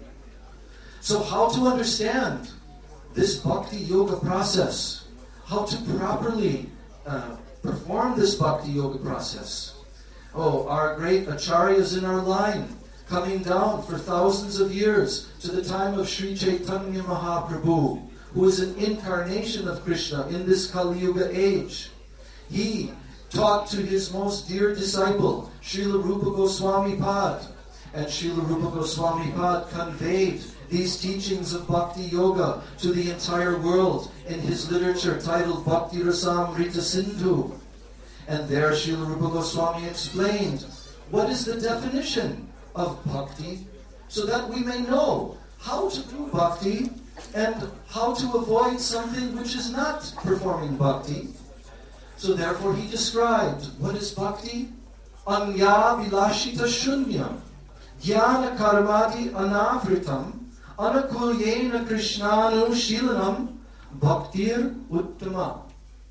So how to understand this bhakti yoga process? How to properly uh, perform this bhakti yoga process? Oh, our great acharyas in our line, coming down for thousands of years to the time of Sri Chaitanya Mahaprabhu, who is an incarnation of Krishna in this Kali Yuga age. He taught to his most dear disciple, Srila Rupa Goswami Pad. And Srila Rupa Goswami Pad conveyed these teachings of Bhakti Yoga to the entire world in his literature titled Bhakti Rasamrita Sindhu. And there Srila Rupa Goswami explained what is the definition of Bhakti, so that we may know how to do Bhakti and how to avoid something which is not performing Bhakti. So therefore he described what is Bhakti? Anya vilashita shunyam, jnana karmati anavritam, anakulyena krishnanu shilanam, bhaktir uttama.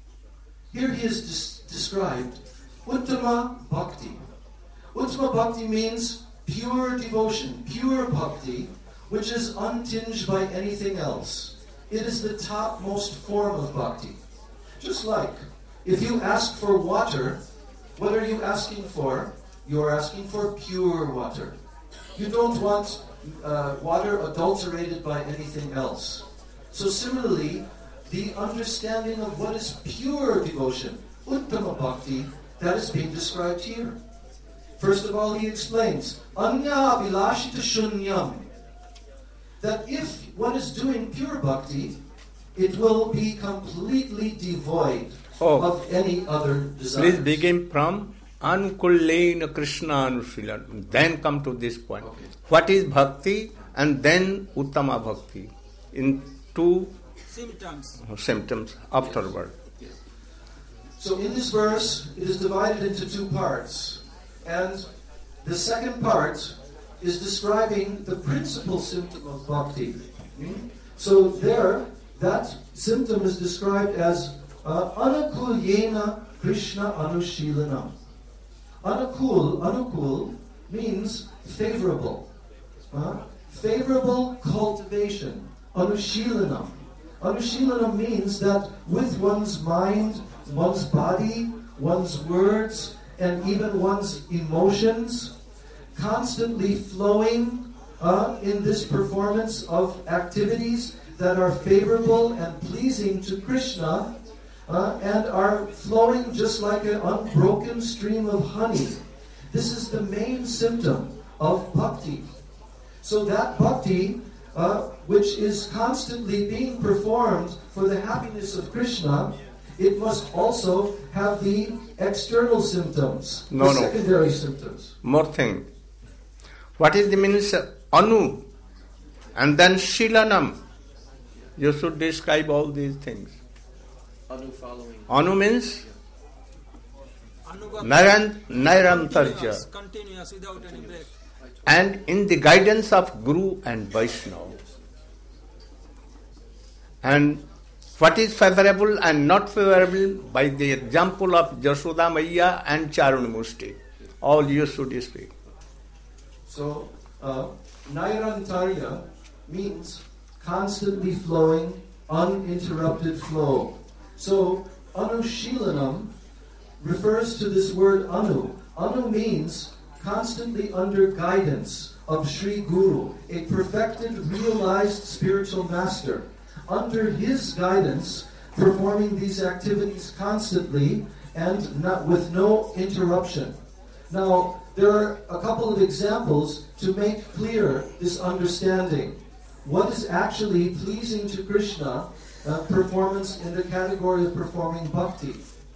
Here he is des- described uttama bhakti. Uttama bhakti means pure devotion, pure bhakti, which is untinged by anything else. It is the topmost form of bhakti. Just like if you ask for water, what are you asking for? You are asking for pure water. You don't want uh, water adulterated by anything else. So similarly, the understanding of what is pure devotion, uttama bhakti, that is being described here. First of all, he explains, anya vilashita shunyam, that if one is doing pure bhakti, it will be completely devoid Oh. of any other desires. Please begin from Anukullena Krishna Anushilan. Then come to this point. Okay. What is bhakti and then Uttama bhakti in two Symptoms. symptoms afterward. So in this verse, it is divided into two parts. And the second part is describing the principal symptom of bhakti. Hmm? So there, that symptom is described as uh, Anakulyena Krishna Anushilanam. Anukul, Anukul means favorable. Uh, favorable cultivation. Anushilanam. Anushilanam means that with one's mind, one's body, one's words, and even one's emotions constantly flowing uh, in this performance of activities that are favorable and pleasing to Krishna uh, and are flowing just like an unbroken stream of honey. This is the main symptom of bhakti. So that bhakti, uh, which is constantly being performed for the happiness of Krishna, it must also have the external symptoms, No, the no. secondary symptoms. More thing. What is the means of anu? And then shilanam. You should describe all these things. Anu following. Anu means Anuga Nairan, Nairantarja. continuous, continuous without any break. And in the guidance of Guru and Vaishnava. And what is favorable and not favorable by the example of Jashoda Maiya and Charun Musti. All you should speak. So, uh, Nairantarya means constantly flowing, uninterrupted flow. So, Anushilanam refers to this word Anu. Anu means constantly under guidance of Sri Guru, a perfected, realized spiritual master. Under his guidance, performing these activities constantly and not with no interruption. Now, there are a couple of examples to make clear this understanding. What is actually pleasing to Krishna, uh, performance in the category of performing bhakti.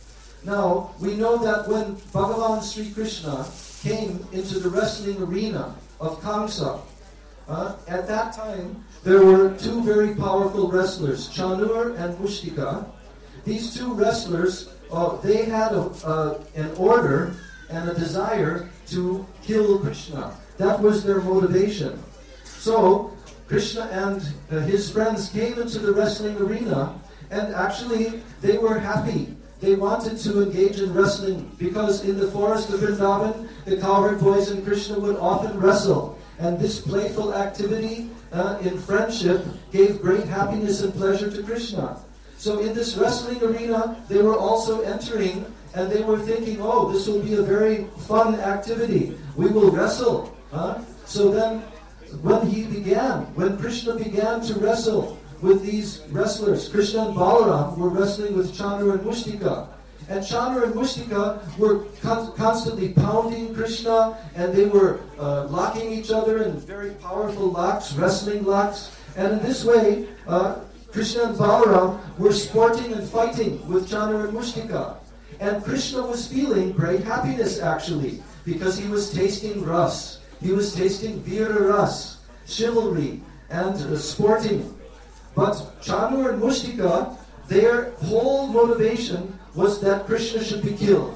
Now, we know that when Bhagavan Sri Krishna came into the wrestling arena of Kamsa, uh, at that time, there were two very powerful wrestlers, Chanur and Mushtika. These two wrestlers, uh, they had a, uh, an order and a desire to kill Krishna. That was their motivation. So, Krishna and uh, his friends came into the wrestling arena, and actually they were happy. They wanted to engage in wrestling because in the forest of Vrindavan, the cowherd boys and Krishna would often wrestle. And this playful activity uh, in friendship gave great happiness and pleasure to Krishna. So in this wrestling arena, they were also entering, and they were thinking, oh, this will be a very fun activity. We will wrestle. Huh? So then, when he began, when Krishna began to wrestle with these wrestlers, Krishna and Balaram were wrestling with Chanur and Mushtika. And Chanur and Mushtika were con- constantly pounding Krishna, and they were uh, locking each other in very powerful locks, wrestling locks. And in this way, uh, Krishna and Balaram were sporting and fighting with Chanur and Mushtika. And Krishna was feeling great happiness, actually, because he was tasting ras. He was tasting Veera ras, chivalry, and uh, sporting. But Chanur and Mushtika, their whole motivation was that Krishna should be killed.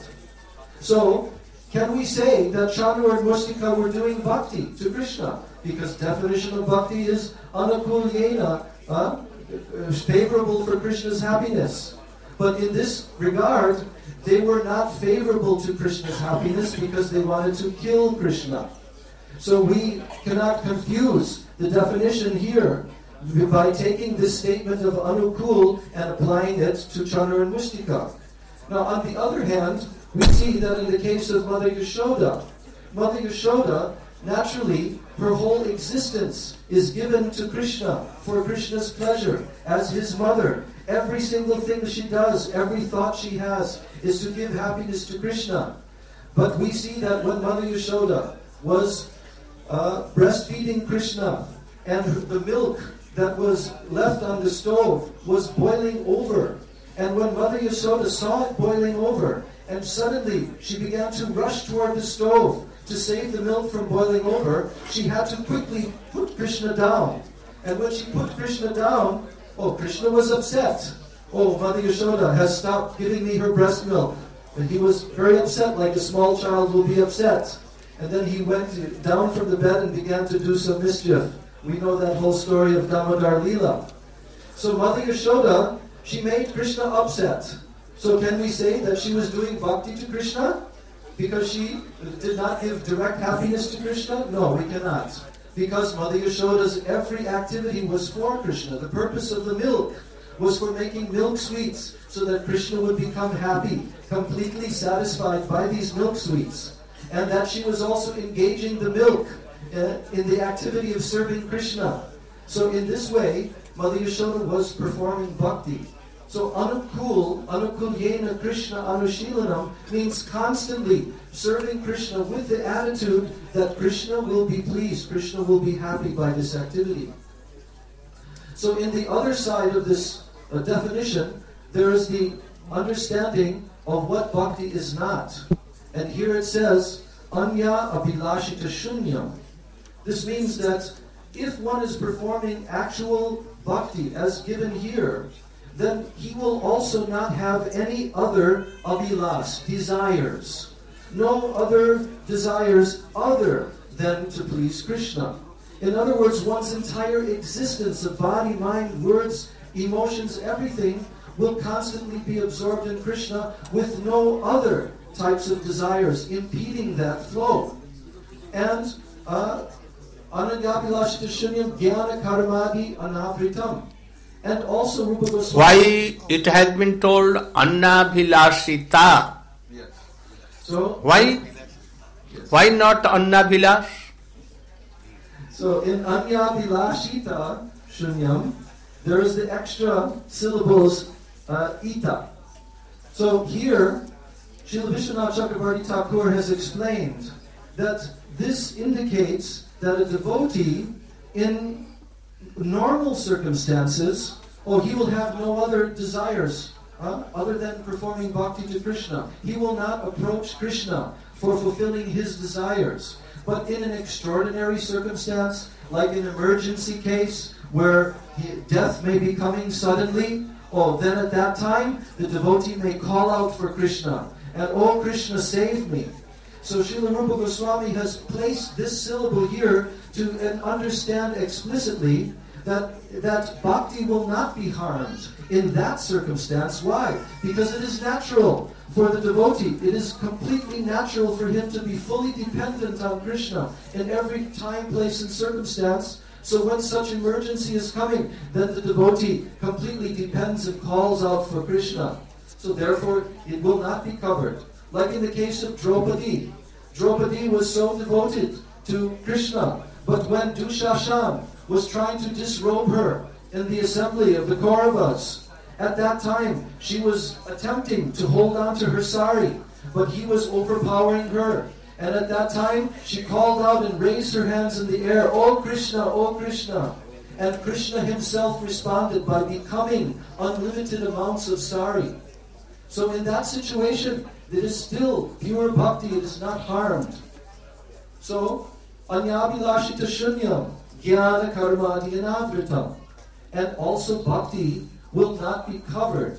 So, can we say that Chanur and Mushtika were doing bhakti to Krishna? Because definition of bhakti is anukulyena, uh, favorable for Krishna's happiness. But in this regard, they were not favorable to Krishna's happiness because they wanted to kill Krishna. So we cannot confuse the definition here by taking this statement of Anukul and applying it to Chanur and Mushtika. Now, on the other hand, we see that in the case of Mother Yashoda, Mother Yashoda, naturally, her whole existence is given to Krishna for Krishna's pleasure as his mother. Every single thing she does, every thought she has, is to give happiness to Krishna. But we see that when Mother Yashoda was uh, breastfeeding Krishna, and the milk that was left on the stove was boiling over. And when Mother Yashoda saw it boiling over, and suddenly she began to rush toward the stove to save the milk from boiling over, she had to quickly put Krishna down. And when she put Krishna down, oh, Krishna was upset. Oh, Mother Yashoda has stopped giving me her breast milk. And he was very upset, like a small child will be upset. And then he went down from the bed and began to do some mischief. We know that whole story of Damodar Leela. So Mother Yashoda, she made Krishna upset. So can we say that she was doing bhakti to Krishna? Because she did not give direct happiness to Krishna? No, we cannot. Because Mother Yashoda's every activity was for Krishna. The purpose of the milk was for making milk sweets so that Krishna would become happy, completely satisfied by these milk sweets. And that she was also engaging the milk uh, in the activity of serving Krishna. So in this way, Mother Yashoda was performing bhakti. So anukul, anukulyena Krishna anushilanam means constantly serving Krishna with the attitude that Krishna will be pleased, Krishna will be happy by this activity. So in the other side of this uh, definition, there is the understanding of what bhakti is not. And here it says, anya abhilashita shunyam. This means that if one is performing actual bhakti as given here, then he will also not have any other abhilas, desires. No other desires other than to please Krishna. In other words, one's entire existence of body, mind, words, emotions, everything will constantly be absorbed in Krishna with no other types of desires impeding that flow. And uh, ananyabhilashita shunyam jnana karmadi anavritam. And also Rupa Goswami. Why it has been told annabhilashita? Yes. So Why? Why not annabhilash? So in anyabhilashita shunyam, there is the extra syllables uh, ita. So here, Srila Vishwanath Chakravarti Thakur has explained that this indicates that a devotee in normal circumstances, oh, he will have no other desires uh, other than performing bhakti to Krishna. He will not approach Krishna for fulfilling his desires. But in an extraordinary circumstance, like an emergency case where he, death may be coming suddenly, oh, then at that time, the devotee may call out for Krishna. And, oh, Krishna, save me. So Srila Rupa Goswami has placed this syllable here to uh, understand explicitly that, that bhakti will not be harmed in that circumstance. Why? Because it is natural for the devotee. It is completely natural for him to be fully dependent on Krishna in every time, place, and circumstance. So when such emergency is coming, then the devotee completely depends and calls out for Krishna. So therefore, it will not be covered. Like in the case of Draupadi. Draupadi was so devoted to Krishna, but when Dushashan was trying to disrobe her in the assembly of the Kauravas, at that time she was attempting to hold on to her sari, but he was overpowering her. And at that time she called out and raised her hands in the air, "Oh Krishna, oh Krishna." And Krishna himself responded by becoming unlimited amounts of sari. So in that situation, it is still pure bhakti, it is not harmed. So, anyabhilashita shunyam, jnana karmadi anavritam. And also bhakti will not be covered.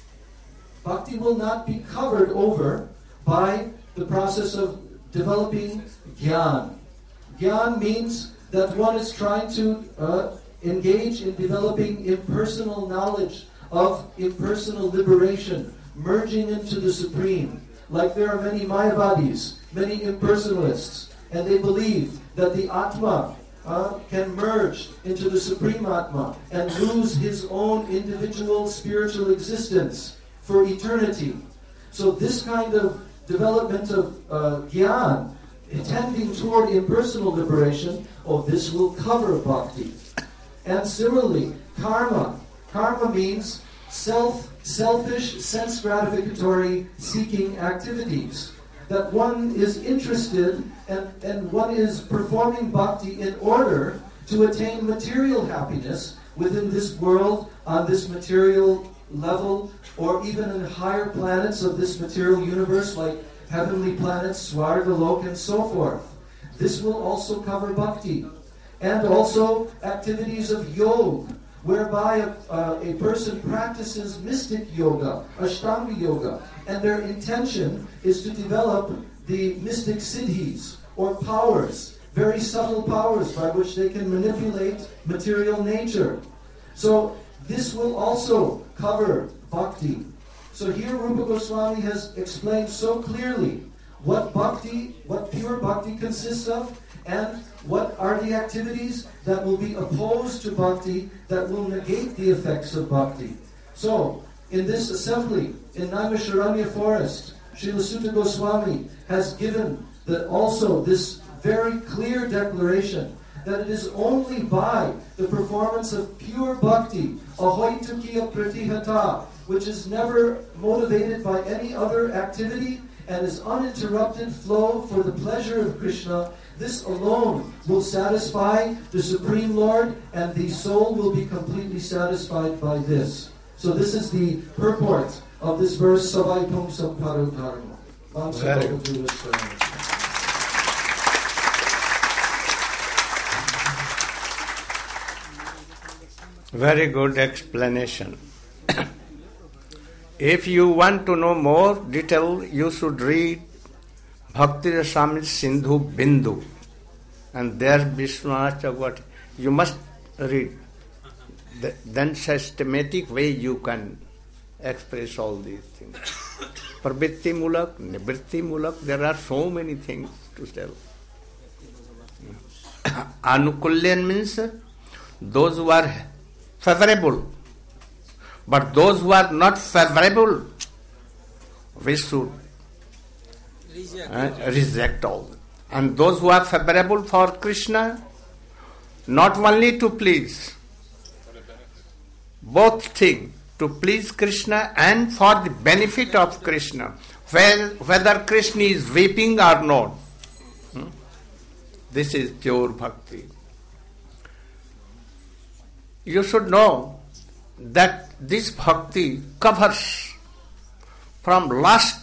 Bhakti will not be covered over by the process of developing jnana. Jnana means that one is trying to uh, engage in developing impersonal knowledge of impersonal liberation, merging into the Supreme. Like there are many Mayavadis, many impersonalists, and they believe that the Atma uh, can merge into the Supreme Atma and lose his own individual spiritual existence for eternity. So this kind of development of uh, Gyan, tending toward impersonal liberation, oh, this will cover bhakti. And similarly, karma. Karma means self, selfish, sense-gratificatory seeking activities. That one is interested and, and one is performing bhakti in order to attain material happiness within this world, on this material level, or even in higher planets of this material universe, like heavenly planets, Swargalok, and so forth. This will also cover bhakti. And also activities of yoga, whereby a, uh, a person practices mystic yoga, Ashtanga yoga, and their intention is to develop the mystic siddhis, or powers, very subtle powers by which they can manipulate material nature. So this will also cover bhakti. So here Rupa Goswami has explained so clearly what bhakti, what pure bhakti consists of, and what are the activities that will be opposed to bhakti, that will negate the effects of bhakti. So, in this assembly, in Naimisharanya forest, Srila Sutta Goswami has given that also this very clear declaration that it is only by the performance of pure bhakti, ahoitukiya pratihata, which is never motivated by any other activity and is uninterrupted flow for the pleasure of Krishna, this alone will satisfy the Supreme Lord, and the soul will be completely satisfied by this. So this is the purport of this verse, Savai Pumsam Paru Dharma. Very good. Very good explanation. If you want to know more detail, you should read Bhakti Rasamrita Sindhu Bindu. And there Vishwanath Chakravarti. You must read. Then systematic way you can express all these things. Pravritti mulak, nivritti mulak, there are so many things to tell. Anukulyan means those who are favorable. But those who are not favorable, we should Reject. uh, reject all. And those who are favorable for Krishna, not only to please, both things, to please Krishna and for the benefit of Krishna, whether Krishna is weeping or not. Hmm? This is pure bhakti. You should know that this bhakti covers from last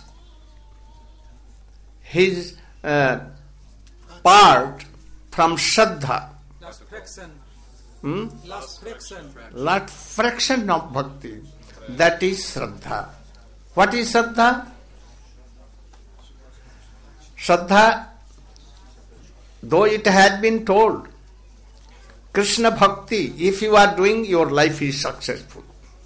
his uh, part from Shraddha. Last fraction. Hmm? Last fraction. Last fraction of bhakti. That is Shraddha. What is Shraddha? Shraddha, though it had been told, Krishna Bhakti, if you are doing, your life is successful.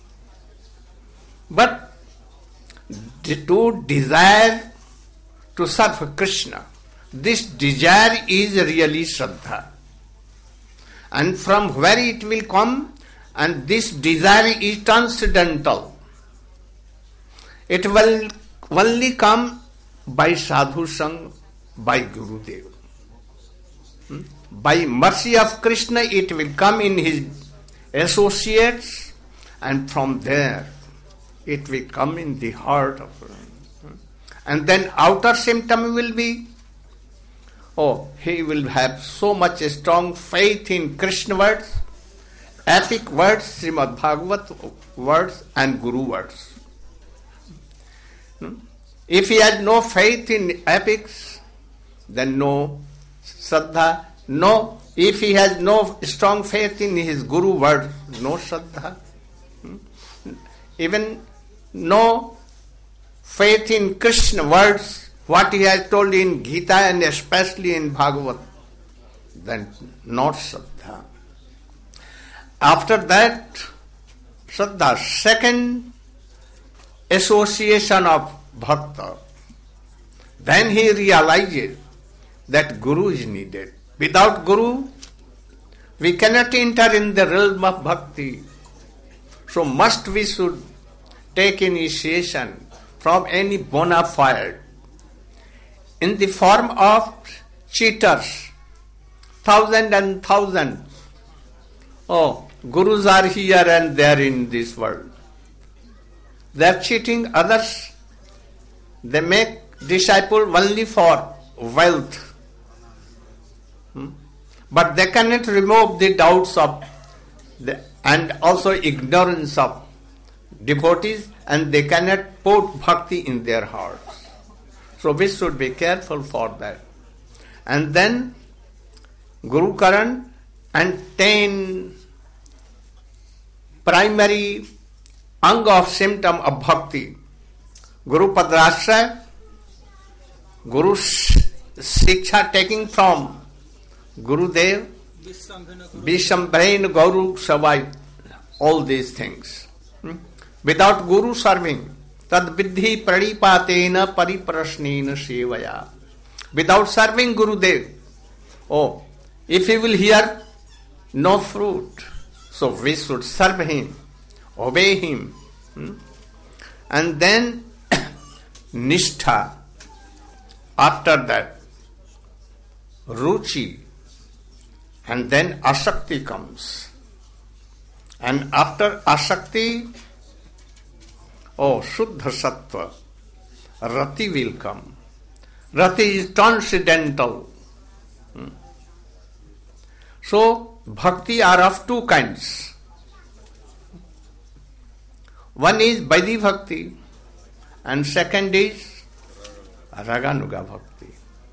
But to desire to serve Krishna, this desire is really Shraddha. And from where it will come, and this desire is transcendental. It will only come by Sadhu Sang, by Gurudev. Hmm? By mercy of Krishna, it will come in his associates, and from there it will come in the heart of him. And then outer symptom will be, oh, he will have so much strong faith in Krishna words, epic words, Srimad Bhagavat words, and Guru words. If he has no faith in epics, then no Shraddha. No, if he has no strong faith in his Guru words, no Shraddha. Even no faith in Krishna words, what he has told in Gita and especially in Bhagavat, then not Shraddha. After that, Shraddha, second association of Bhakta, then he realizes that Guru is needed. Without Guru, we cannot enter in the realm of Bhakti. So must we should take initiation from any bona fide in the form of cheaters, thousand and thousand. Oh, Gurus are here and there in this world. They are cheating others. They make disciple only for wealth. Hmm? But they cannot remove the doubts of the, and also ignorance of devotees, and they cannot put bhakti in their hearts. So we should be careful for that. And then Guru Karan and ten primary anga of symptom of bhakti. Guru Padrashray, Guru Shiksha taking from Gurudev, Vishambhrain Guru Savai, all these things. Hmm? Without Guru serving, tad vidhi pranipatena pariprasnena sevaya. Without serving Gurudev, oh, if he will hear, no fruit. So we should serve him, obey him. Hmm? And then Nishtha. After that, ruchi, and then asakti comes. And after asakti, oh, Shuddha Sattva, Rati will come. Rati is transcendental. Hmm. So, bhakti are of two kinds. One is Vaidhi Bhakti and second is Raganuga Bhakti.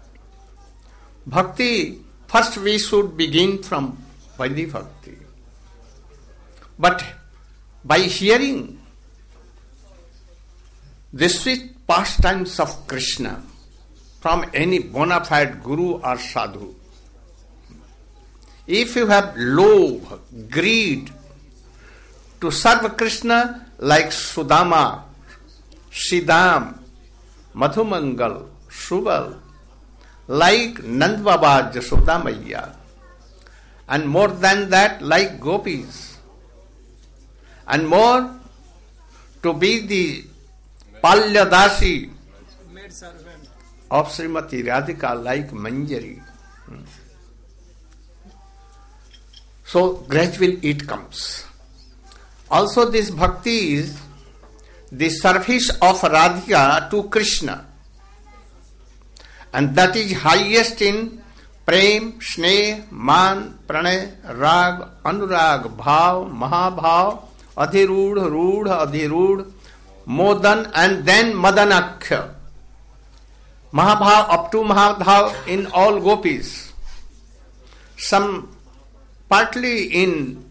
Bhakti, first we should begin from Vaidhi Bhakti. But by hearing the sweet pastimes of Krishna from any bona fide guru or sadhu, if you have love, greed to serve Krishna like Sudama, Shidam, Madhumangal, Subal, like Nand Baba, Jashoda Maiya, and more than that, like gopis, and more to be the Palyadasi Maid servant. of Srimati Radhika, like Manjari. So gradually it comes. Also this bhakti is the service of Radhika to Krishna. And that is highest in prem, sneh, man, pranay, rag, anurag, bhav, mahabhav, adhirudh, rudh, adhirudh, modan, and then madanakhya. Mahabhav up to Mahabhav in all gopis. Some partly in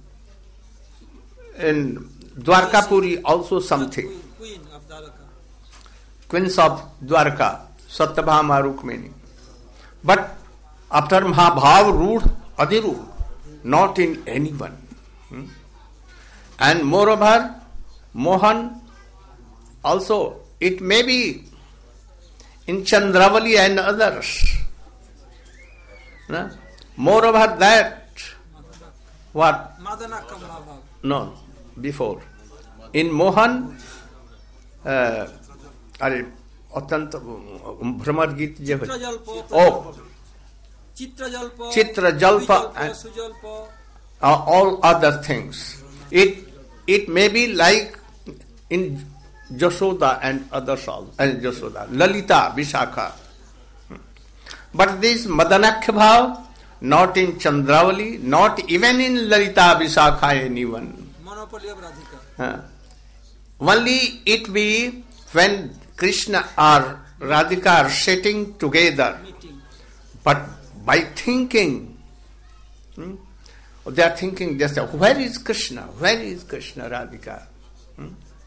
in Dwarkapuri also something. Queen of Dwarka. Queens of Dwarka, Satyabhama, Rukmini. But after Mahabhav, Rudh, Adhirudh, not in anyone. Hmm? And moreover, Mohan also, it may be in Chandravali and others. No? Moreover that, what? Madanaka Mahabhav. No, before. In Mohan, uh, अरे अत्यंत भ्रमर गीत जो है ओ Chitrajalpa, Chitrajalpa and Sujalpa, uh, all other things. It it may be like in Jashoda and others also, and Jashoda, Lalita, Vishakha. But this Madanakhya Bhav, not in Chandravali, not even in Lalita, Vishakha, anyone. Monopoly of Radhika. Uh, only it be when Krishna or Radhika are sitting together. Meeting. But by thinking, hmm, they are thinking just, where is Krishna? Where is Krishna, Radhika? Hmm?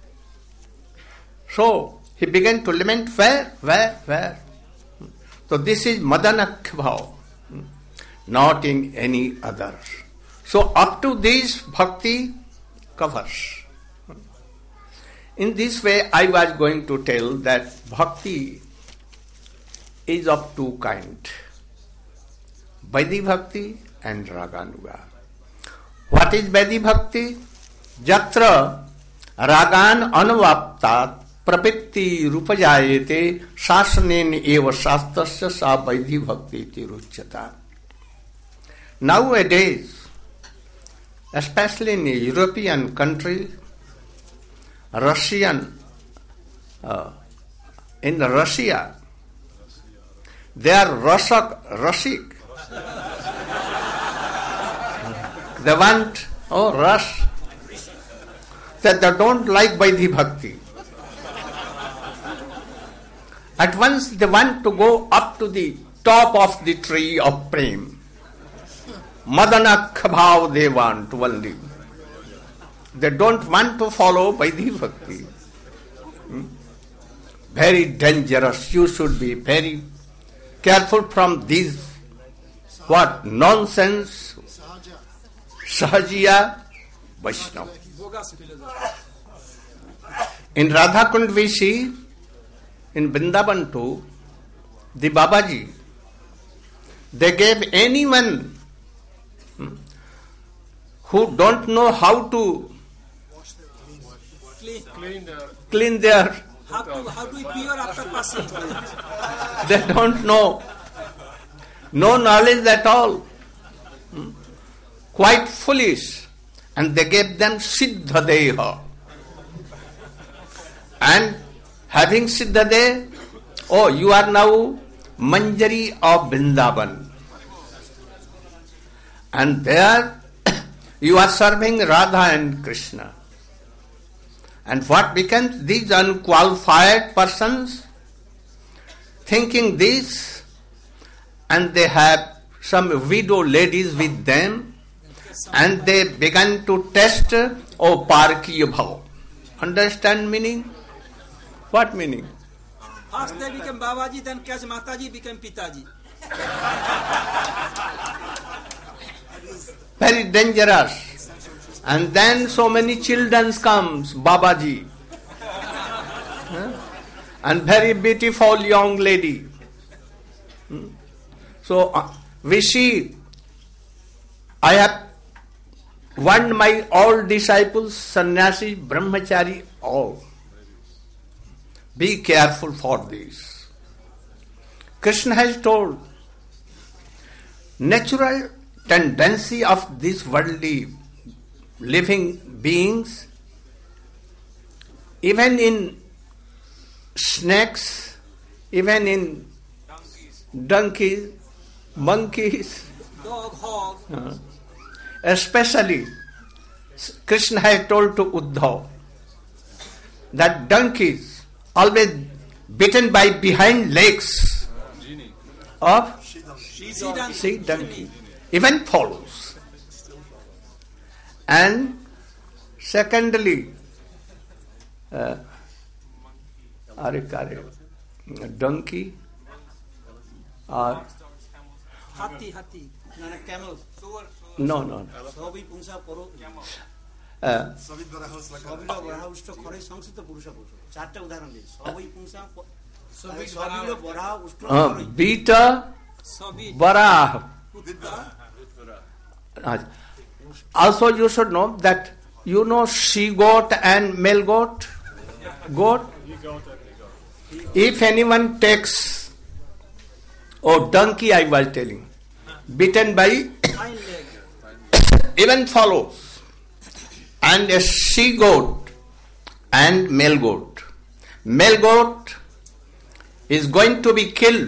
So, he began to lament, where, where, where? Hmm. So, this is Madanakhya Bhav, hmm, not in any other. So, up to this, bhakti covers. In this way, I was going to tell that bhakti is of two kinds. Vaidhi Bhakti and Raganuga. What is Vaidhi Bhakti? Jatra Ragan Anuvaptat Prapitti Rupajayete Sasanen Eva Shastasya Sa Vaidhi Bhakti Iti Ruchyata. Nowadays, especially in European countries, Russian, uh, in Russia, they are Rasak, Rasik. They want, oh, Rush. That they don't like Vaidhi Bhakti. At once they want to go up to the top of the tree of Prem. Madanakhya Bhav they want only. They don't want to follow Vaidhi Bhakti. Hmm? Very dangerous. You should be very careful from these, what, nonsense, Sahajiya, Vaishnava. Bogus philosophy. In Radha Kund we see, in Vrindavan too, the Babaji, they gave anyone hmm, who don't know how to Clean. Clean the clean their, How to how to be pure after passing. they don't know. no knowledge at all, hmm? Quite foolish, and they gave them Siddha Deha. And having Siddha Deha, oh, you are now Manjari of Vrindavan. And there you are serving Radha and Krishna. And what becomes these unqualified persons thinking this, and they have some widow ladies with them, and they began to test, oh, Parkiya Bhav. Understand meaning? What meaning? First they became Babaji, then Kaj Mataji became Pitaji. Very dangerous. And then so many children comes, Babaji. Huh? And very beautiful young lady. Hmm? So uh, we see, I have warned my all disciples, sannyasi, brahmachari, all. Be careful for this. Krishna has told, natural tendency of these worldly living beings, even in snakes, even in donkeys, monkeys, Dog, hog. uh, especially Krishna has told to Uddhav that donkeys always bitten by behind legs of sea donkey, even follows. And secondly, uh, are donkey or Hati, hati. Camel. no no no. সবই পুংসা পরো Uh, সবই বরাহ উষ্ট খরে সংস্কৃত পুরুষ পুরুষ চারটা উদাহরণ দিই সবই পুংসা সবই সবই বরাহ উষ্ট uh, beta Sabi. Varah. Putta. Also you should know that you know she goat and male goat. Goat. If anyone takes, oh donkey I was telling, bitten by Hind leg. even follows, and a she goat and male goat. Male goat is going to be killed.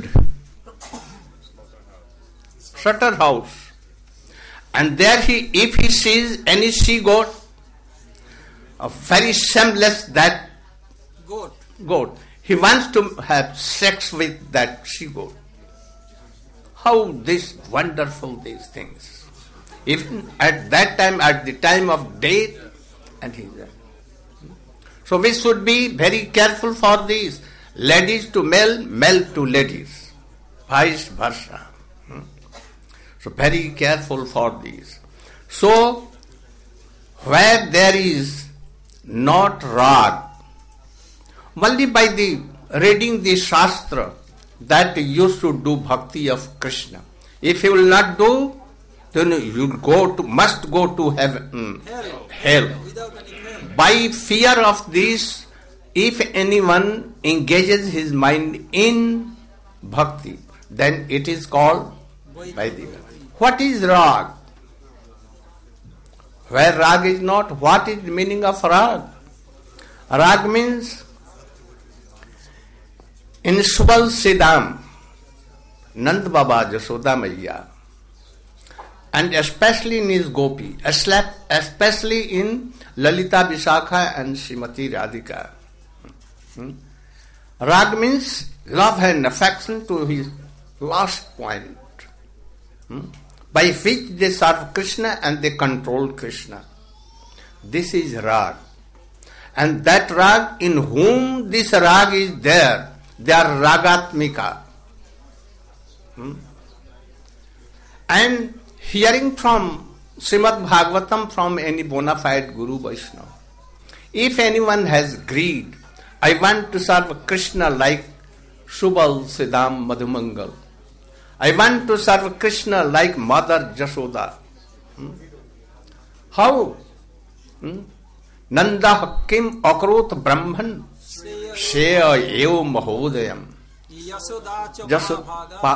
Slaughterhouse. And there he, if he sees any she goat, a very shameless that Goat. goat, he wants to have sex with that she goat. How this wonderful these things. Even at that time, at the time of death, and he died. So we should be very careful for these. Ladies to male, male to ladies. Vice versa. So very careful for these. So where there is not rag, only by the reading the Shastra that you should do bhakti of Krishna. If you will not do, then you go to must go to heaven, Hell. hell. Without any hell. By fear of this, if anyone engages his mind in bhakti, then it is called Vaidika. What is rag? Where rag is not, what is the meaning of rag? Rag means in Subal Siddham, Nand Baba Jasoda Maiya, and especially in his Gopi, especially in Lalita Vishakha and Srimati Radhika. Hmm? Rag means love and affection to his last point, hmm? by which they serve Krishna and they control Krishna. This is rag. And that rag, in whom this rag is there, they are ragatmika. Hmm? And hearing from Srimad Bhagavatam from any bona fide Guru Vaishnava, if anyone has greed, I want to serve Krishna like Subal Siddham Madhumangal. I want to serve Krishna like Mother Jashoda. Hmm? How? Hmm? Nanda Kim Akrut Brahman Shaya Ev Mahodayam. Yasoda cha Jasod, Mahabhaga. pa,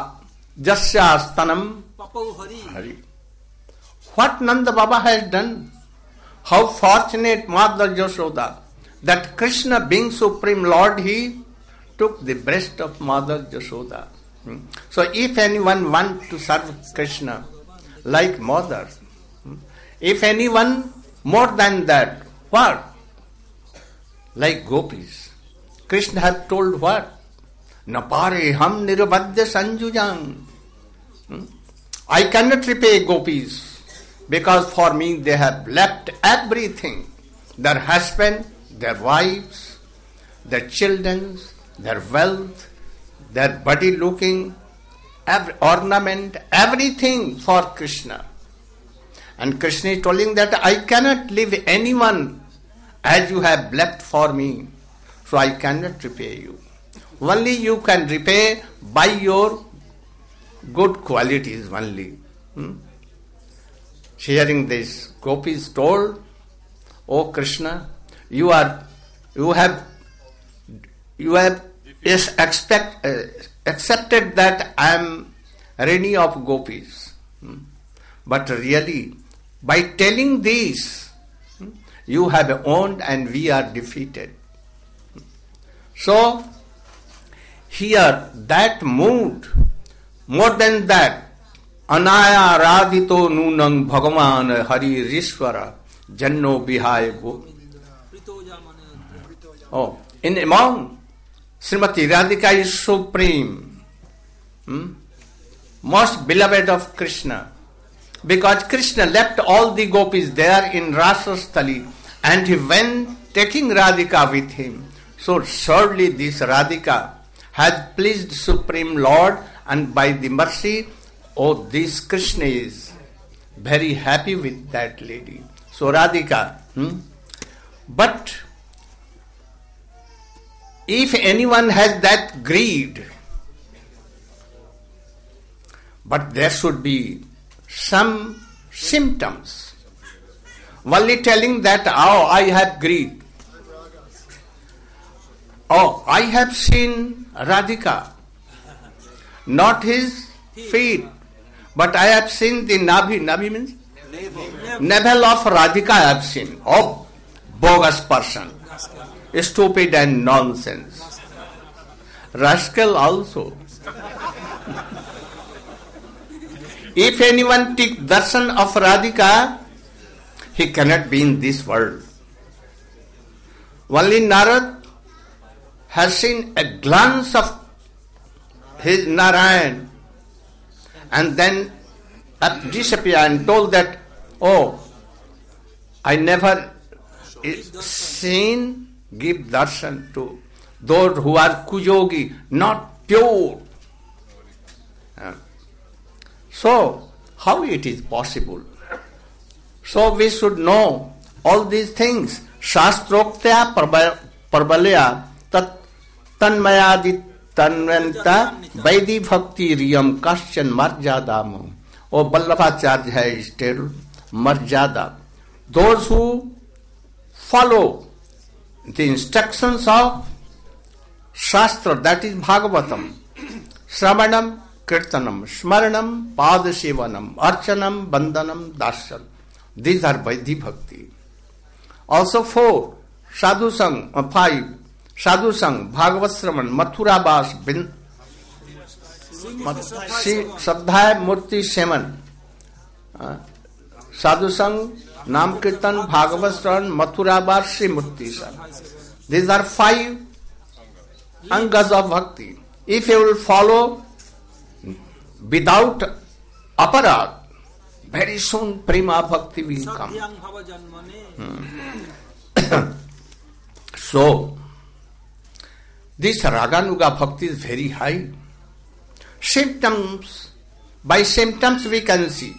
Jasyastanam Papau Hari. Hari. What Nanda Baba has done? How fortunate Mother Yashoda that Krishna, being Supreme Lord, he took the breast of Mother Yashoda. Hmm. So if anyone want to serve Krishna like mother, hmm, if anyone more than that, what? Like gopis. Krishna has told what? Napare ham nirvadya sanjujang. Hmm? I cannot repay gopis because for me they have left everything. Their husband, their wives, their children, their wealth, their body looking, every ornament, everything for Krishna. And Krishna is telling that I cannot leave anyone as you have left for me. So I cannot repay you. Only you can repay by your good qualities only. Hmm? Hearing this, gopis told, "O Krishna, you are, you have, you have yes, expect, uh, accepted that I am Rani of gopis. Hmm? But really, by telling this, hmm, you have owned and we are defeated." So, here that mood, more than that, Anaya radhito nunang bhagavan hari rishvara janno vihaya go. Oh, in among Srimati Radhika is supreme, hmm? most beloved of Krishna, because Krishna left all the gopis there in Rasasthali and he went taking Radhika with him. So surely this Radhika has pleased Supreme Lord, and by the mercy, oh, this Krishna is very happy with that lady. So Radhika, hmm? But if anyone has that greed, but there should be some symptoms. Only telling that, oh, I have greed. Oh, I have seen Radhika, not his feet, but I have seen the Nabhi. Nabhi means? Navel of Radhika I have seen. Oh, bogus person. Stupid and nonsense. Rascal also. If anyone take darshan of Radhika, he cannot be in this world. Only Narad has seen a glance of his Narayan and then disappeared and told that, oh, I never seen give darshan to those who are kujogi, not pure. Uh, so, how it is possible? So we should know all these things. Shastrokta parbalya tat tanmayadi tanvanta vaidi bhakti riyam kaschan marjadam. Oh, Vallabhacharya has told marjada. Those who follow the instructions of Shastra, that is Bhagavatam, Shravanam, Kirtanam, Smaranam, Padashevanam, Archanam, Bandhanam, Darshan. These are Vaidhi Bhakti. Also four, Sadhu Sang, uh, five, Sadhu Sang, Bhagavat Sravan, Mathura Bas, Bin, Sadhaya Murti Seman, uh, Sadhu Sang, Nam Kirtan, Bhagavat Sravan, Mathura Bas, Sri Murti San. These are five angas of bhakti. If you will follow without aparad, very soon prema bhakti will come. Hmm. So, this Raganuga bhakti is very high. Symptoms, by symptoms we can see.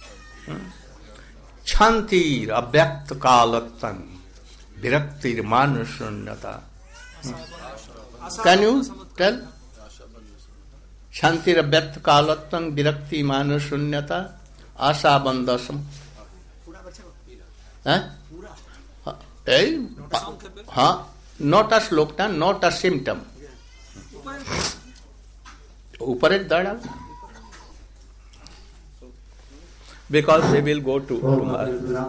Chantir abhyakt kalatan viraktir manushunyata. Can you tell? Shantir abhyakt kalattam virakti manushunyata asa bandasam. Eh? Huh? Not a slokta, not a symptom. Upare dada. because they will go to, to Maharaj.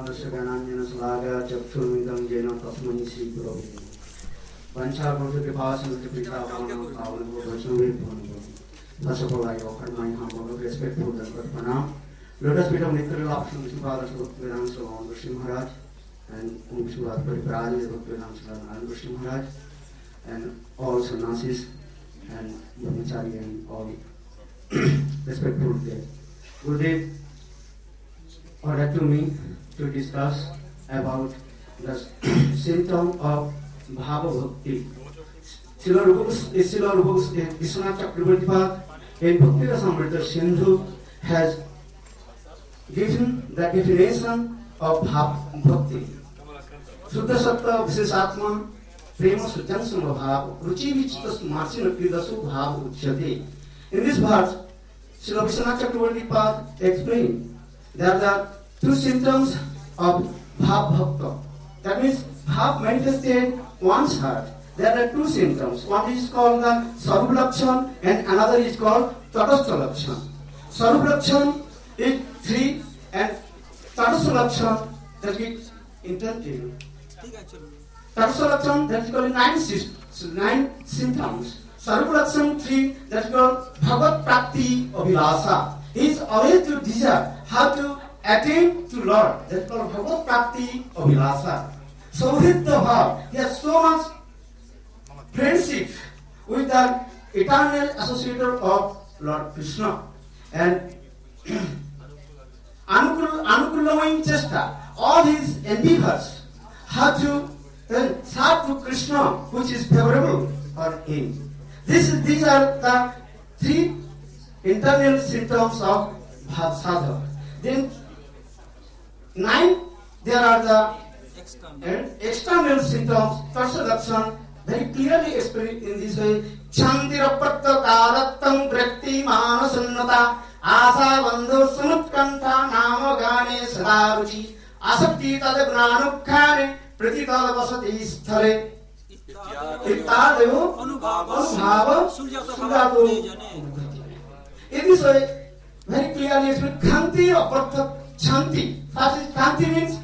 First of all, I offer my humble, respectful, and pranam. Let us become literal options to Father Vedanta Salon Rishi Maharaj and Umshulat Pariprali Vedanta Salon Rishi Maharaj and all sannyasis and brahmachari and all respectful there. Gurudev ordered to me to discuss about the symptom of Bhava Bhakti. Srila Rupa Vishwanath Chakravarti in Bhakti Rasamrita Sindhu has given the definition of Bhav Bhakti. Suddha Sattva Visheshatma Prema Sujan Samabhav Ruchi Vichita Marsin Kridasu Bhav Uchyate. In this verse, Srila Vishwanath Chakravarti explained that there are two symptoms of Bhav Bhakta. That means Bhav manifested one's heart. There are two symptoms. One is called the Sarup Lakshan and another is called Tatastha Lakshan. Sarup Lakshan is three and Tatastha Lakshan that is intentive. Tatastha Lakshan that is called nine, nine symptoms. Sarup Lakshan three that is called Bhagavad Prakti Abhilasa. He is always to desire how to attain to Lord. That is called Bhagavad Prakti Abhilasa. So with the Bhav, he has so much friendship with the eternal associator of Lord Krishna and Anukulamai Chesta, all his endeavors how to uh, serve to Krishna which is favorable for him. This, these are the three internal symptoms of Bhav Sadhaka. Then nine, there are the external, external symptoms, Tatastha very clearly explained in this way. Chandira pratta karattam vrakti manasannata asa bandhu samutkanta nama gane sadaruchi asakti tad gnanukkhane pratitad vasati sthale ittadevo anubhava sujata. In this way, very clearly explained. Khanti apartha chanti. First is Khanti means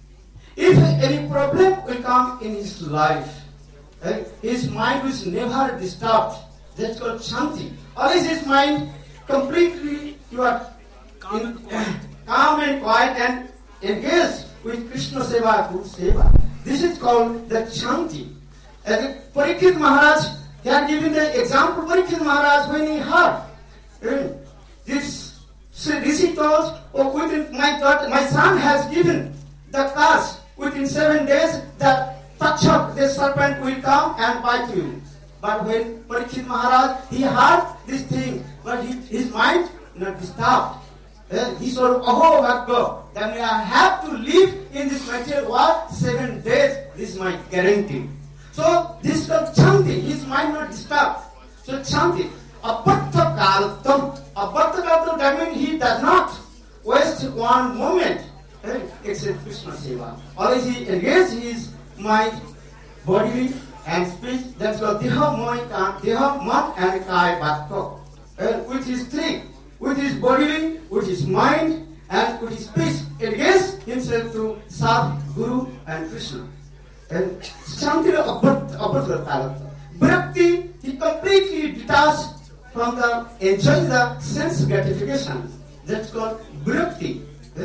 if any problem will come in his life, right, his mind is never disturbed. That's called Shanti. Always his mind completely you are calm, in, and quiet. calm and quiet and engaged with Krishna Seva, Guru Seva. This is called the Shanti. And Parikshit Maharaj, he had given the example. Parikshit Maharaj, when he heard uh, this Rishi told, oh, within my daughter, my son has given the curse within seven days that Takshak, the serpent, will come and bite you. But when Parikshit Maharaj, he heard this thing, but he, his mind not disturbed. Uh, he said, oh, Bhagavad, then I have to live in this material world seven days. This is my guarantee. So this is called Chanti. His mind not disturbed. So Chanti. Apartha Kaltam. Apartha Kaltam, that means he does not waste one moment uh, except Krishna Seva. Always he engages his mind, body and speech. That's called Deha, Deha, Man and Kai Bhakta. With his three, with his body, with his mind and with his speech, engages himself to serve Guru and Krishna. And Shantira Abharta Talata. Bhakti, he completely detached from the enjoying the sense gratification. That's called Bhakti.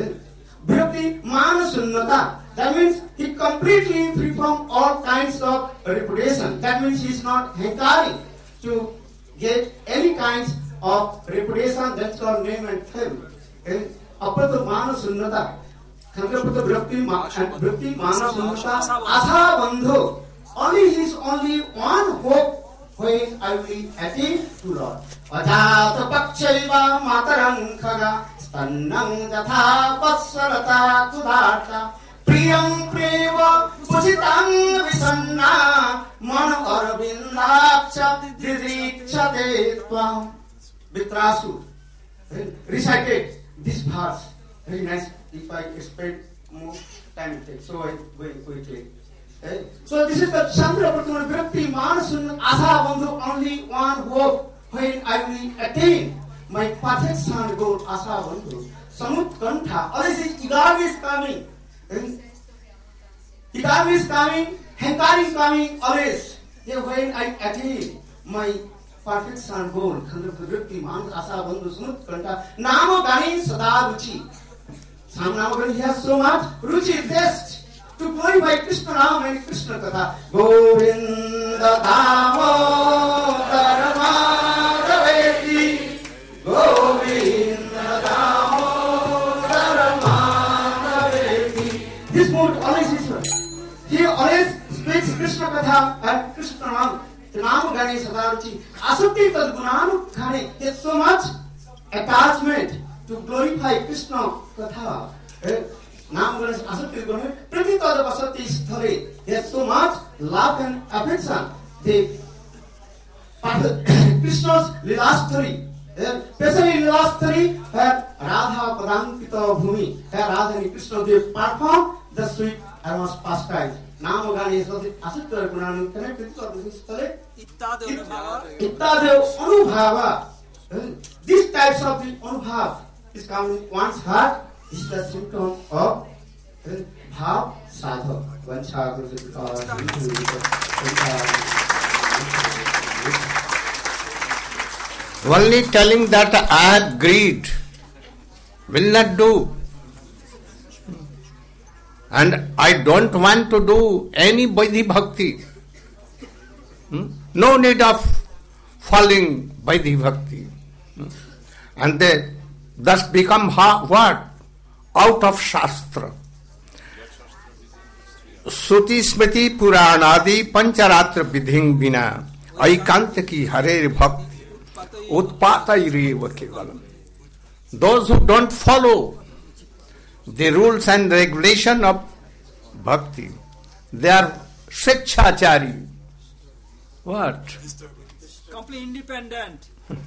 Bhakti Manasunnata. That means he completely free from all kinds of reputation. That means he is not hankering to get any kinds of reputation. That's called name and fame. Apata Manasunnata. Khandrapata Bhakti and Bhakti Manasunnata. Asa Bandhu. Only his only one hope when I will attain to Lord. Ajata Pakshaiva Matarang Khaga Stannang Jatha Vasalata Kudata Priyam Preva Pusitang Visanna Man Arvindaksha Didriksha Detvam. Vitrasu recited this verse. Very nice. If I spend more time, so I will quickly. Okay. So this is the Chandra Pratama Bhakti Manasun Asa Bandhu, only one hope when I will attain my perfect son goal Asa Bandhu. Samutkantha. Always Igami is coming. Igami is coming. Hankari is coming. Always. Yeah, when I attain my perfection goal, Khandravritti Mantra Asa Bandhu Samutkantha. Nama Gani Sada Ruchi. Sam Nama Gani, he has so much Ruchi best to glorify Krishna Ram and Krishna Katha. Govinda Damodara Madhaveti. Govinda Damodara Madhaveti. This mood always is. He always speaks Krishna Katha and Krishna Ram. Nama Gani Sadaruchi. Asakti Tad Gunanu Gani. He has so much attachment to glorify Krishna Katha. Nam Ganesh Asakti Guna. Prati Tad Asakti Sthale. He has so much love and affection. The Krishna's Lilasthari. Especially Lilasthari, where Radha Padankita Bhumi, where Radha and Krishna they perform the sweet aromas pastimes. Nam Ganesh Asakti Gunanu connected to this Sthale. Ittadeva Anubhava. These types of the Anubhav is coming in one's heart. This is the symptom of Bhav Sadha. One chakra is because only telling that I have greed will not do. And I don't want to do any Vaidhi Bhakti. Hmm? No need of following Vaidhi Bhakti. Hmm? And they thus become ha- what? Out of Shastra. Suti Smriti Puranadi Pancharatra Vidhing Vina Aikanta ki Hare Bhakti Utpatayireva Kevalam. Those who don't follow the rules and regulation of bhakti, they are Swechhachari. What? Completely independent.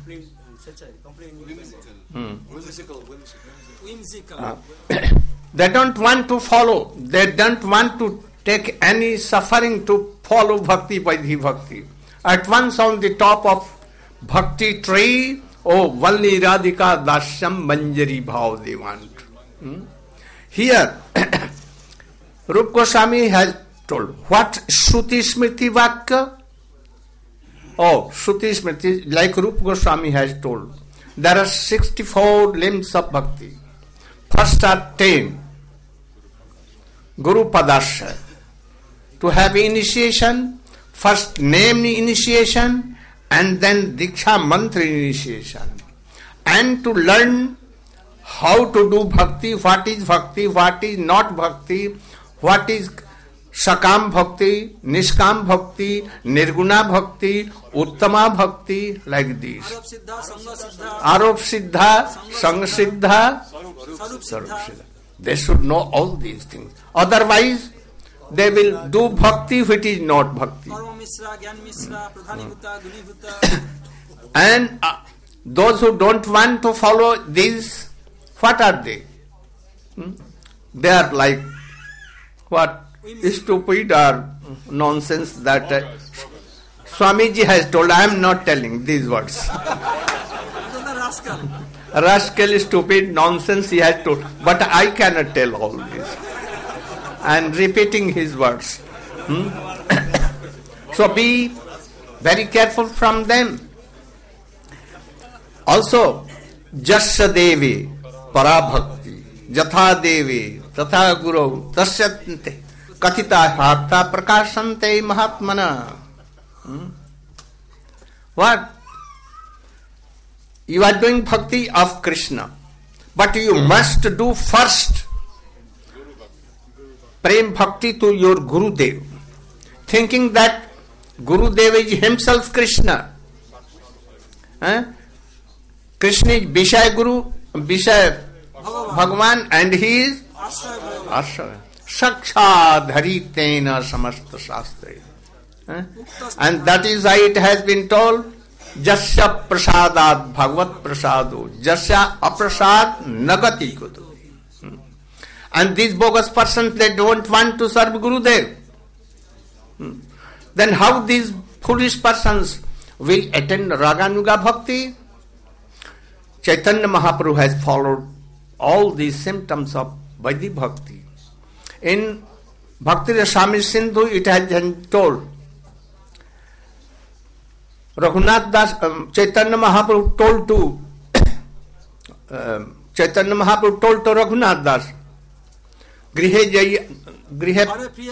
Hmm. Whimsical, whimsical. Whimsical. Uh, they don't want to follow. They don't want to take any suffering to follow bhakti vaidhi bhakti. At once on the top of bhakti tree, oh Valli Radhika Dasyam Manjari Bhav they want. Hmm? Here, Rupa Goswami has told what Shruti Smriti Vakya. Oh, Shruti Smriti, like Rupa Goswami has told, there are sixty-four limbs of bhakti. First are ten. Guru Padasya. To have initiation, first name initiation, and then Diksha Mantra initiation. And to learn how to do bhakti, what is bhakti, what is not bhakti, what is Sakam Bhakti, Niskam Bhakti, Nirguna Bhakti, Uttama Bhakti, like this. Arop Siddha, Sang Siddha, Sarup Siddha. They should know all these things. Otherwise, they will do bhakti which is not bhakti. And uh, those who don't want to follow these, what are they? Hmm? They are like what? Stupid or nonsense that uh, Swamiji has told. I am not telling these words. Rascal, stupid, nonsense he has told. But I cannot tell all this. I am repeating his words. Hmm? So be very careful from them. Also, Jasya Devi, Parabhakti, Jatha Devi, Tatha Guru, Tasyante. Kathita Harta Prakashante Mahatmana. Hmm? What? You are doing bhakti of Krishna, but you must do first prem bhakti to your Gurudev, thinking that Gurudev is himself Krishna. Eh? Krishna is Vishaya Guru, Vishaya Bhagavan, and he is Ashraya. Saksha Dharitena Samasta Shastra. Eh? And that is why it has been told, Jasya Prasadat Bhagavat Prasado, Jasya Aprasad Nagati Kudu. Hmm. And these bogus persons, they don't want to serve Gurudev. Hmm. Then how these foolish persons will attend Raganuga Bhakti? Chaitanya Mahaprabhu has followed all these symptoms of Vaidhi Bhakti. In Bhakti Rasamrita Sindhu, it has been told. Raghunath Das, um, Chaitanya Mahaprabhu told to uh, Chaitanya Mahaprabhu told to Raghunath Das, Grihe Jai Grihe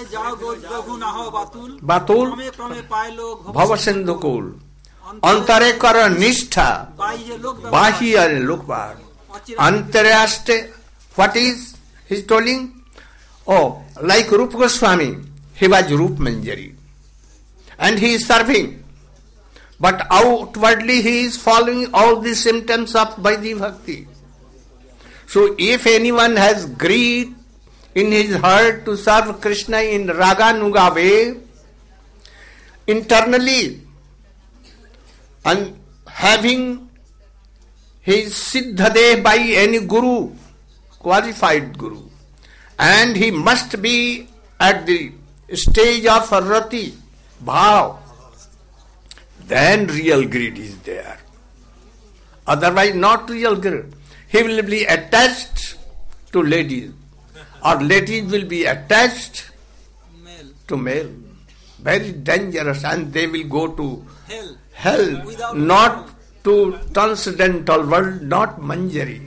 Batul Bhava Sindhu Kul Antare Kara Nishtha Bahya Lukvar Antaraste. What is he telling? Oh, like Rupa Goswami, he was Rup Manjari and he is serving, but outwardly he is following all the symptoms of Vaidhi Bhakti. So if anyone has greed in his heart to serve Krishna in Raga Nuga way, internally, and having his Siddhadeh by any Guru, qualified Guru, and he must be at the stage of Rati, Bhav, then real greed is there. Otherwise not real greed. He will be attached to ladies, or ladies will be attached Male. to male. Very dangerous, and they will go to Hell. hell, Without not to transcendental world, not Manjari.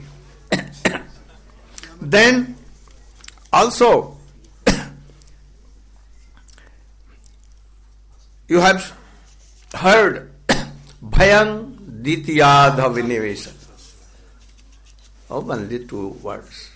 Then also you have heard Bhayang Ditiyadha Vinivesa. Oh, only two words.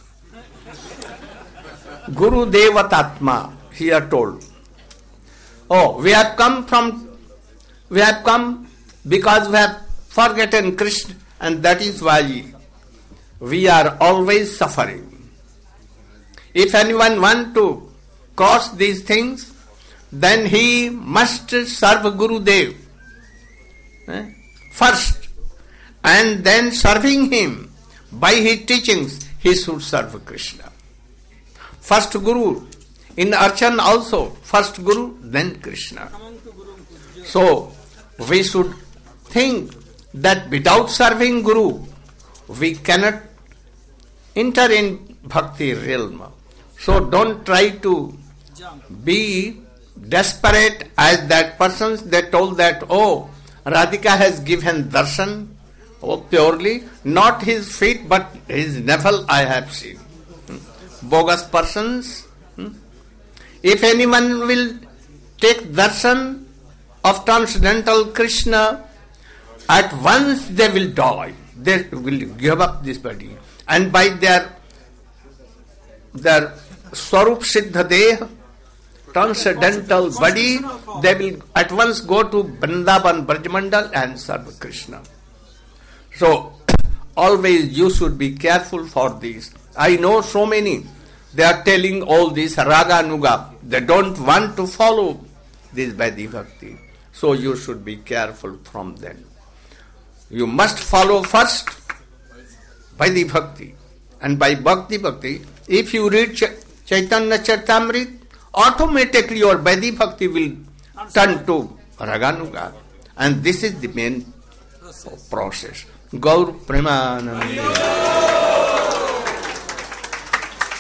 Guru Devatatma, he are told. Oh, we have come from, we have come because we have forgotten Krishna, and that is why we are always suffering. If anyone want to cross these things, then he must serve Guru Dev eh? first, and then serving him by his teachings, he should serve Krishna. First Guru, in Archan also, first Guru, then Krishna. So, we should think that without serving Guru, we cannot enter in Bhakti realm. So, don't try to be desperate as that persons that told that, oh, Radhika has given darshan, oh, purely, not his feet but his navel I have seen. Hmm. Bogus persons. Hmm. If anyone will take darshan of transcendental Krishna, at once they will die. They will give up this body. And by their their Swarup Siddha Deha, transcendental body, they will at once go to Vrindavan Brajmandal and serve Krishna. So, always you should be careful for this. I know so many, they are telling all this Raga Nuga, they don't want to follow this Vaidhi Bhakti. So you should be careful from them. You must follow first Vaidhi Bhakti. And by Bhakti Bhakti, if you read Ch- Chaitanya Charitamrita, automatically your Vaidhi Bhakti will turn to Raganuga. And this is the main process. Gaur Premanande.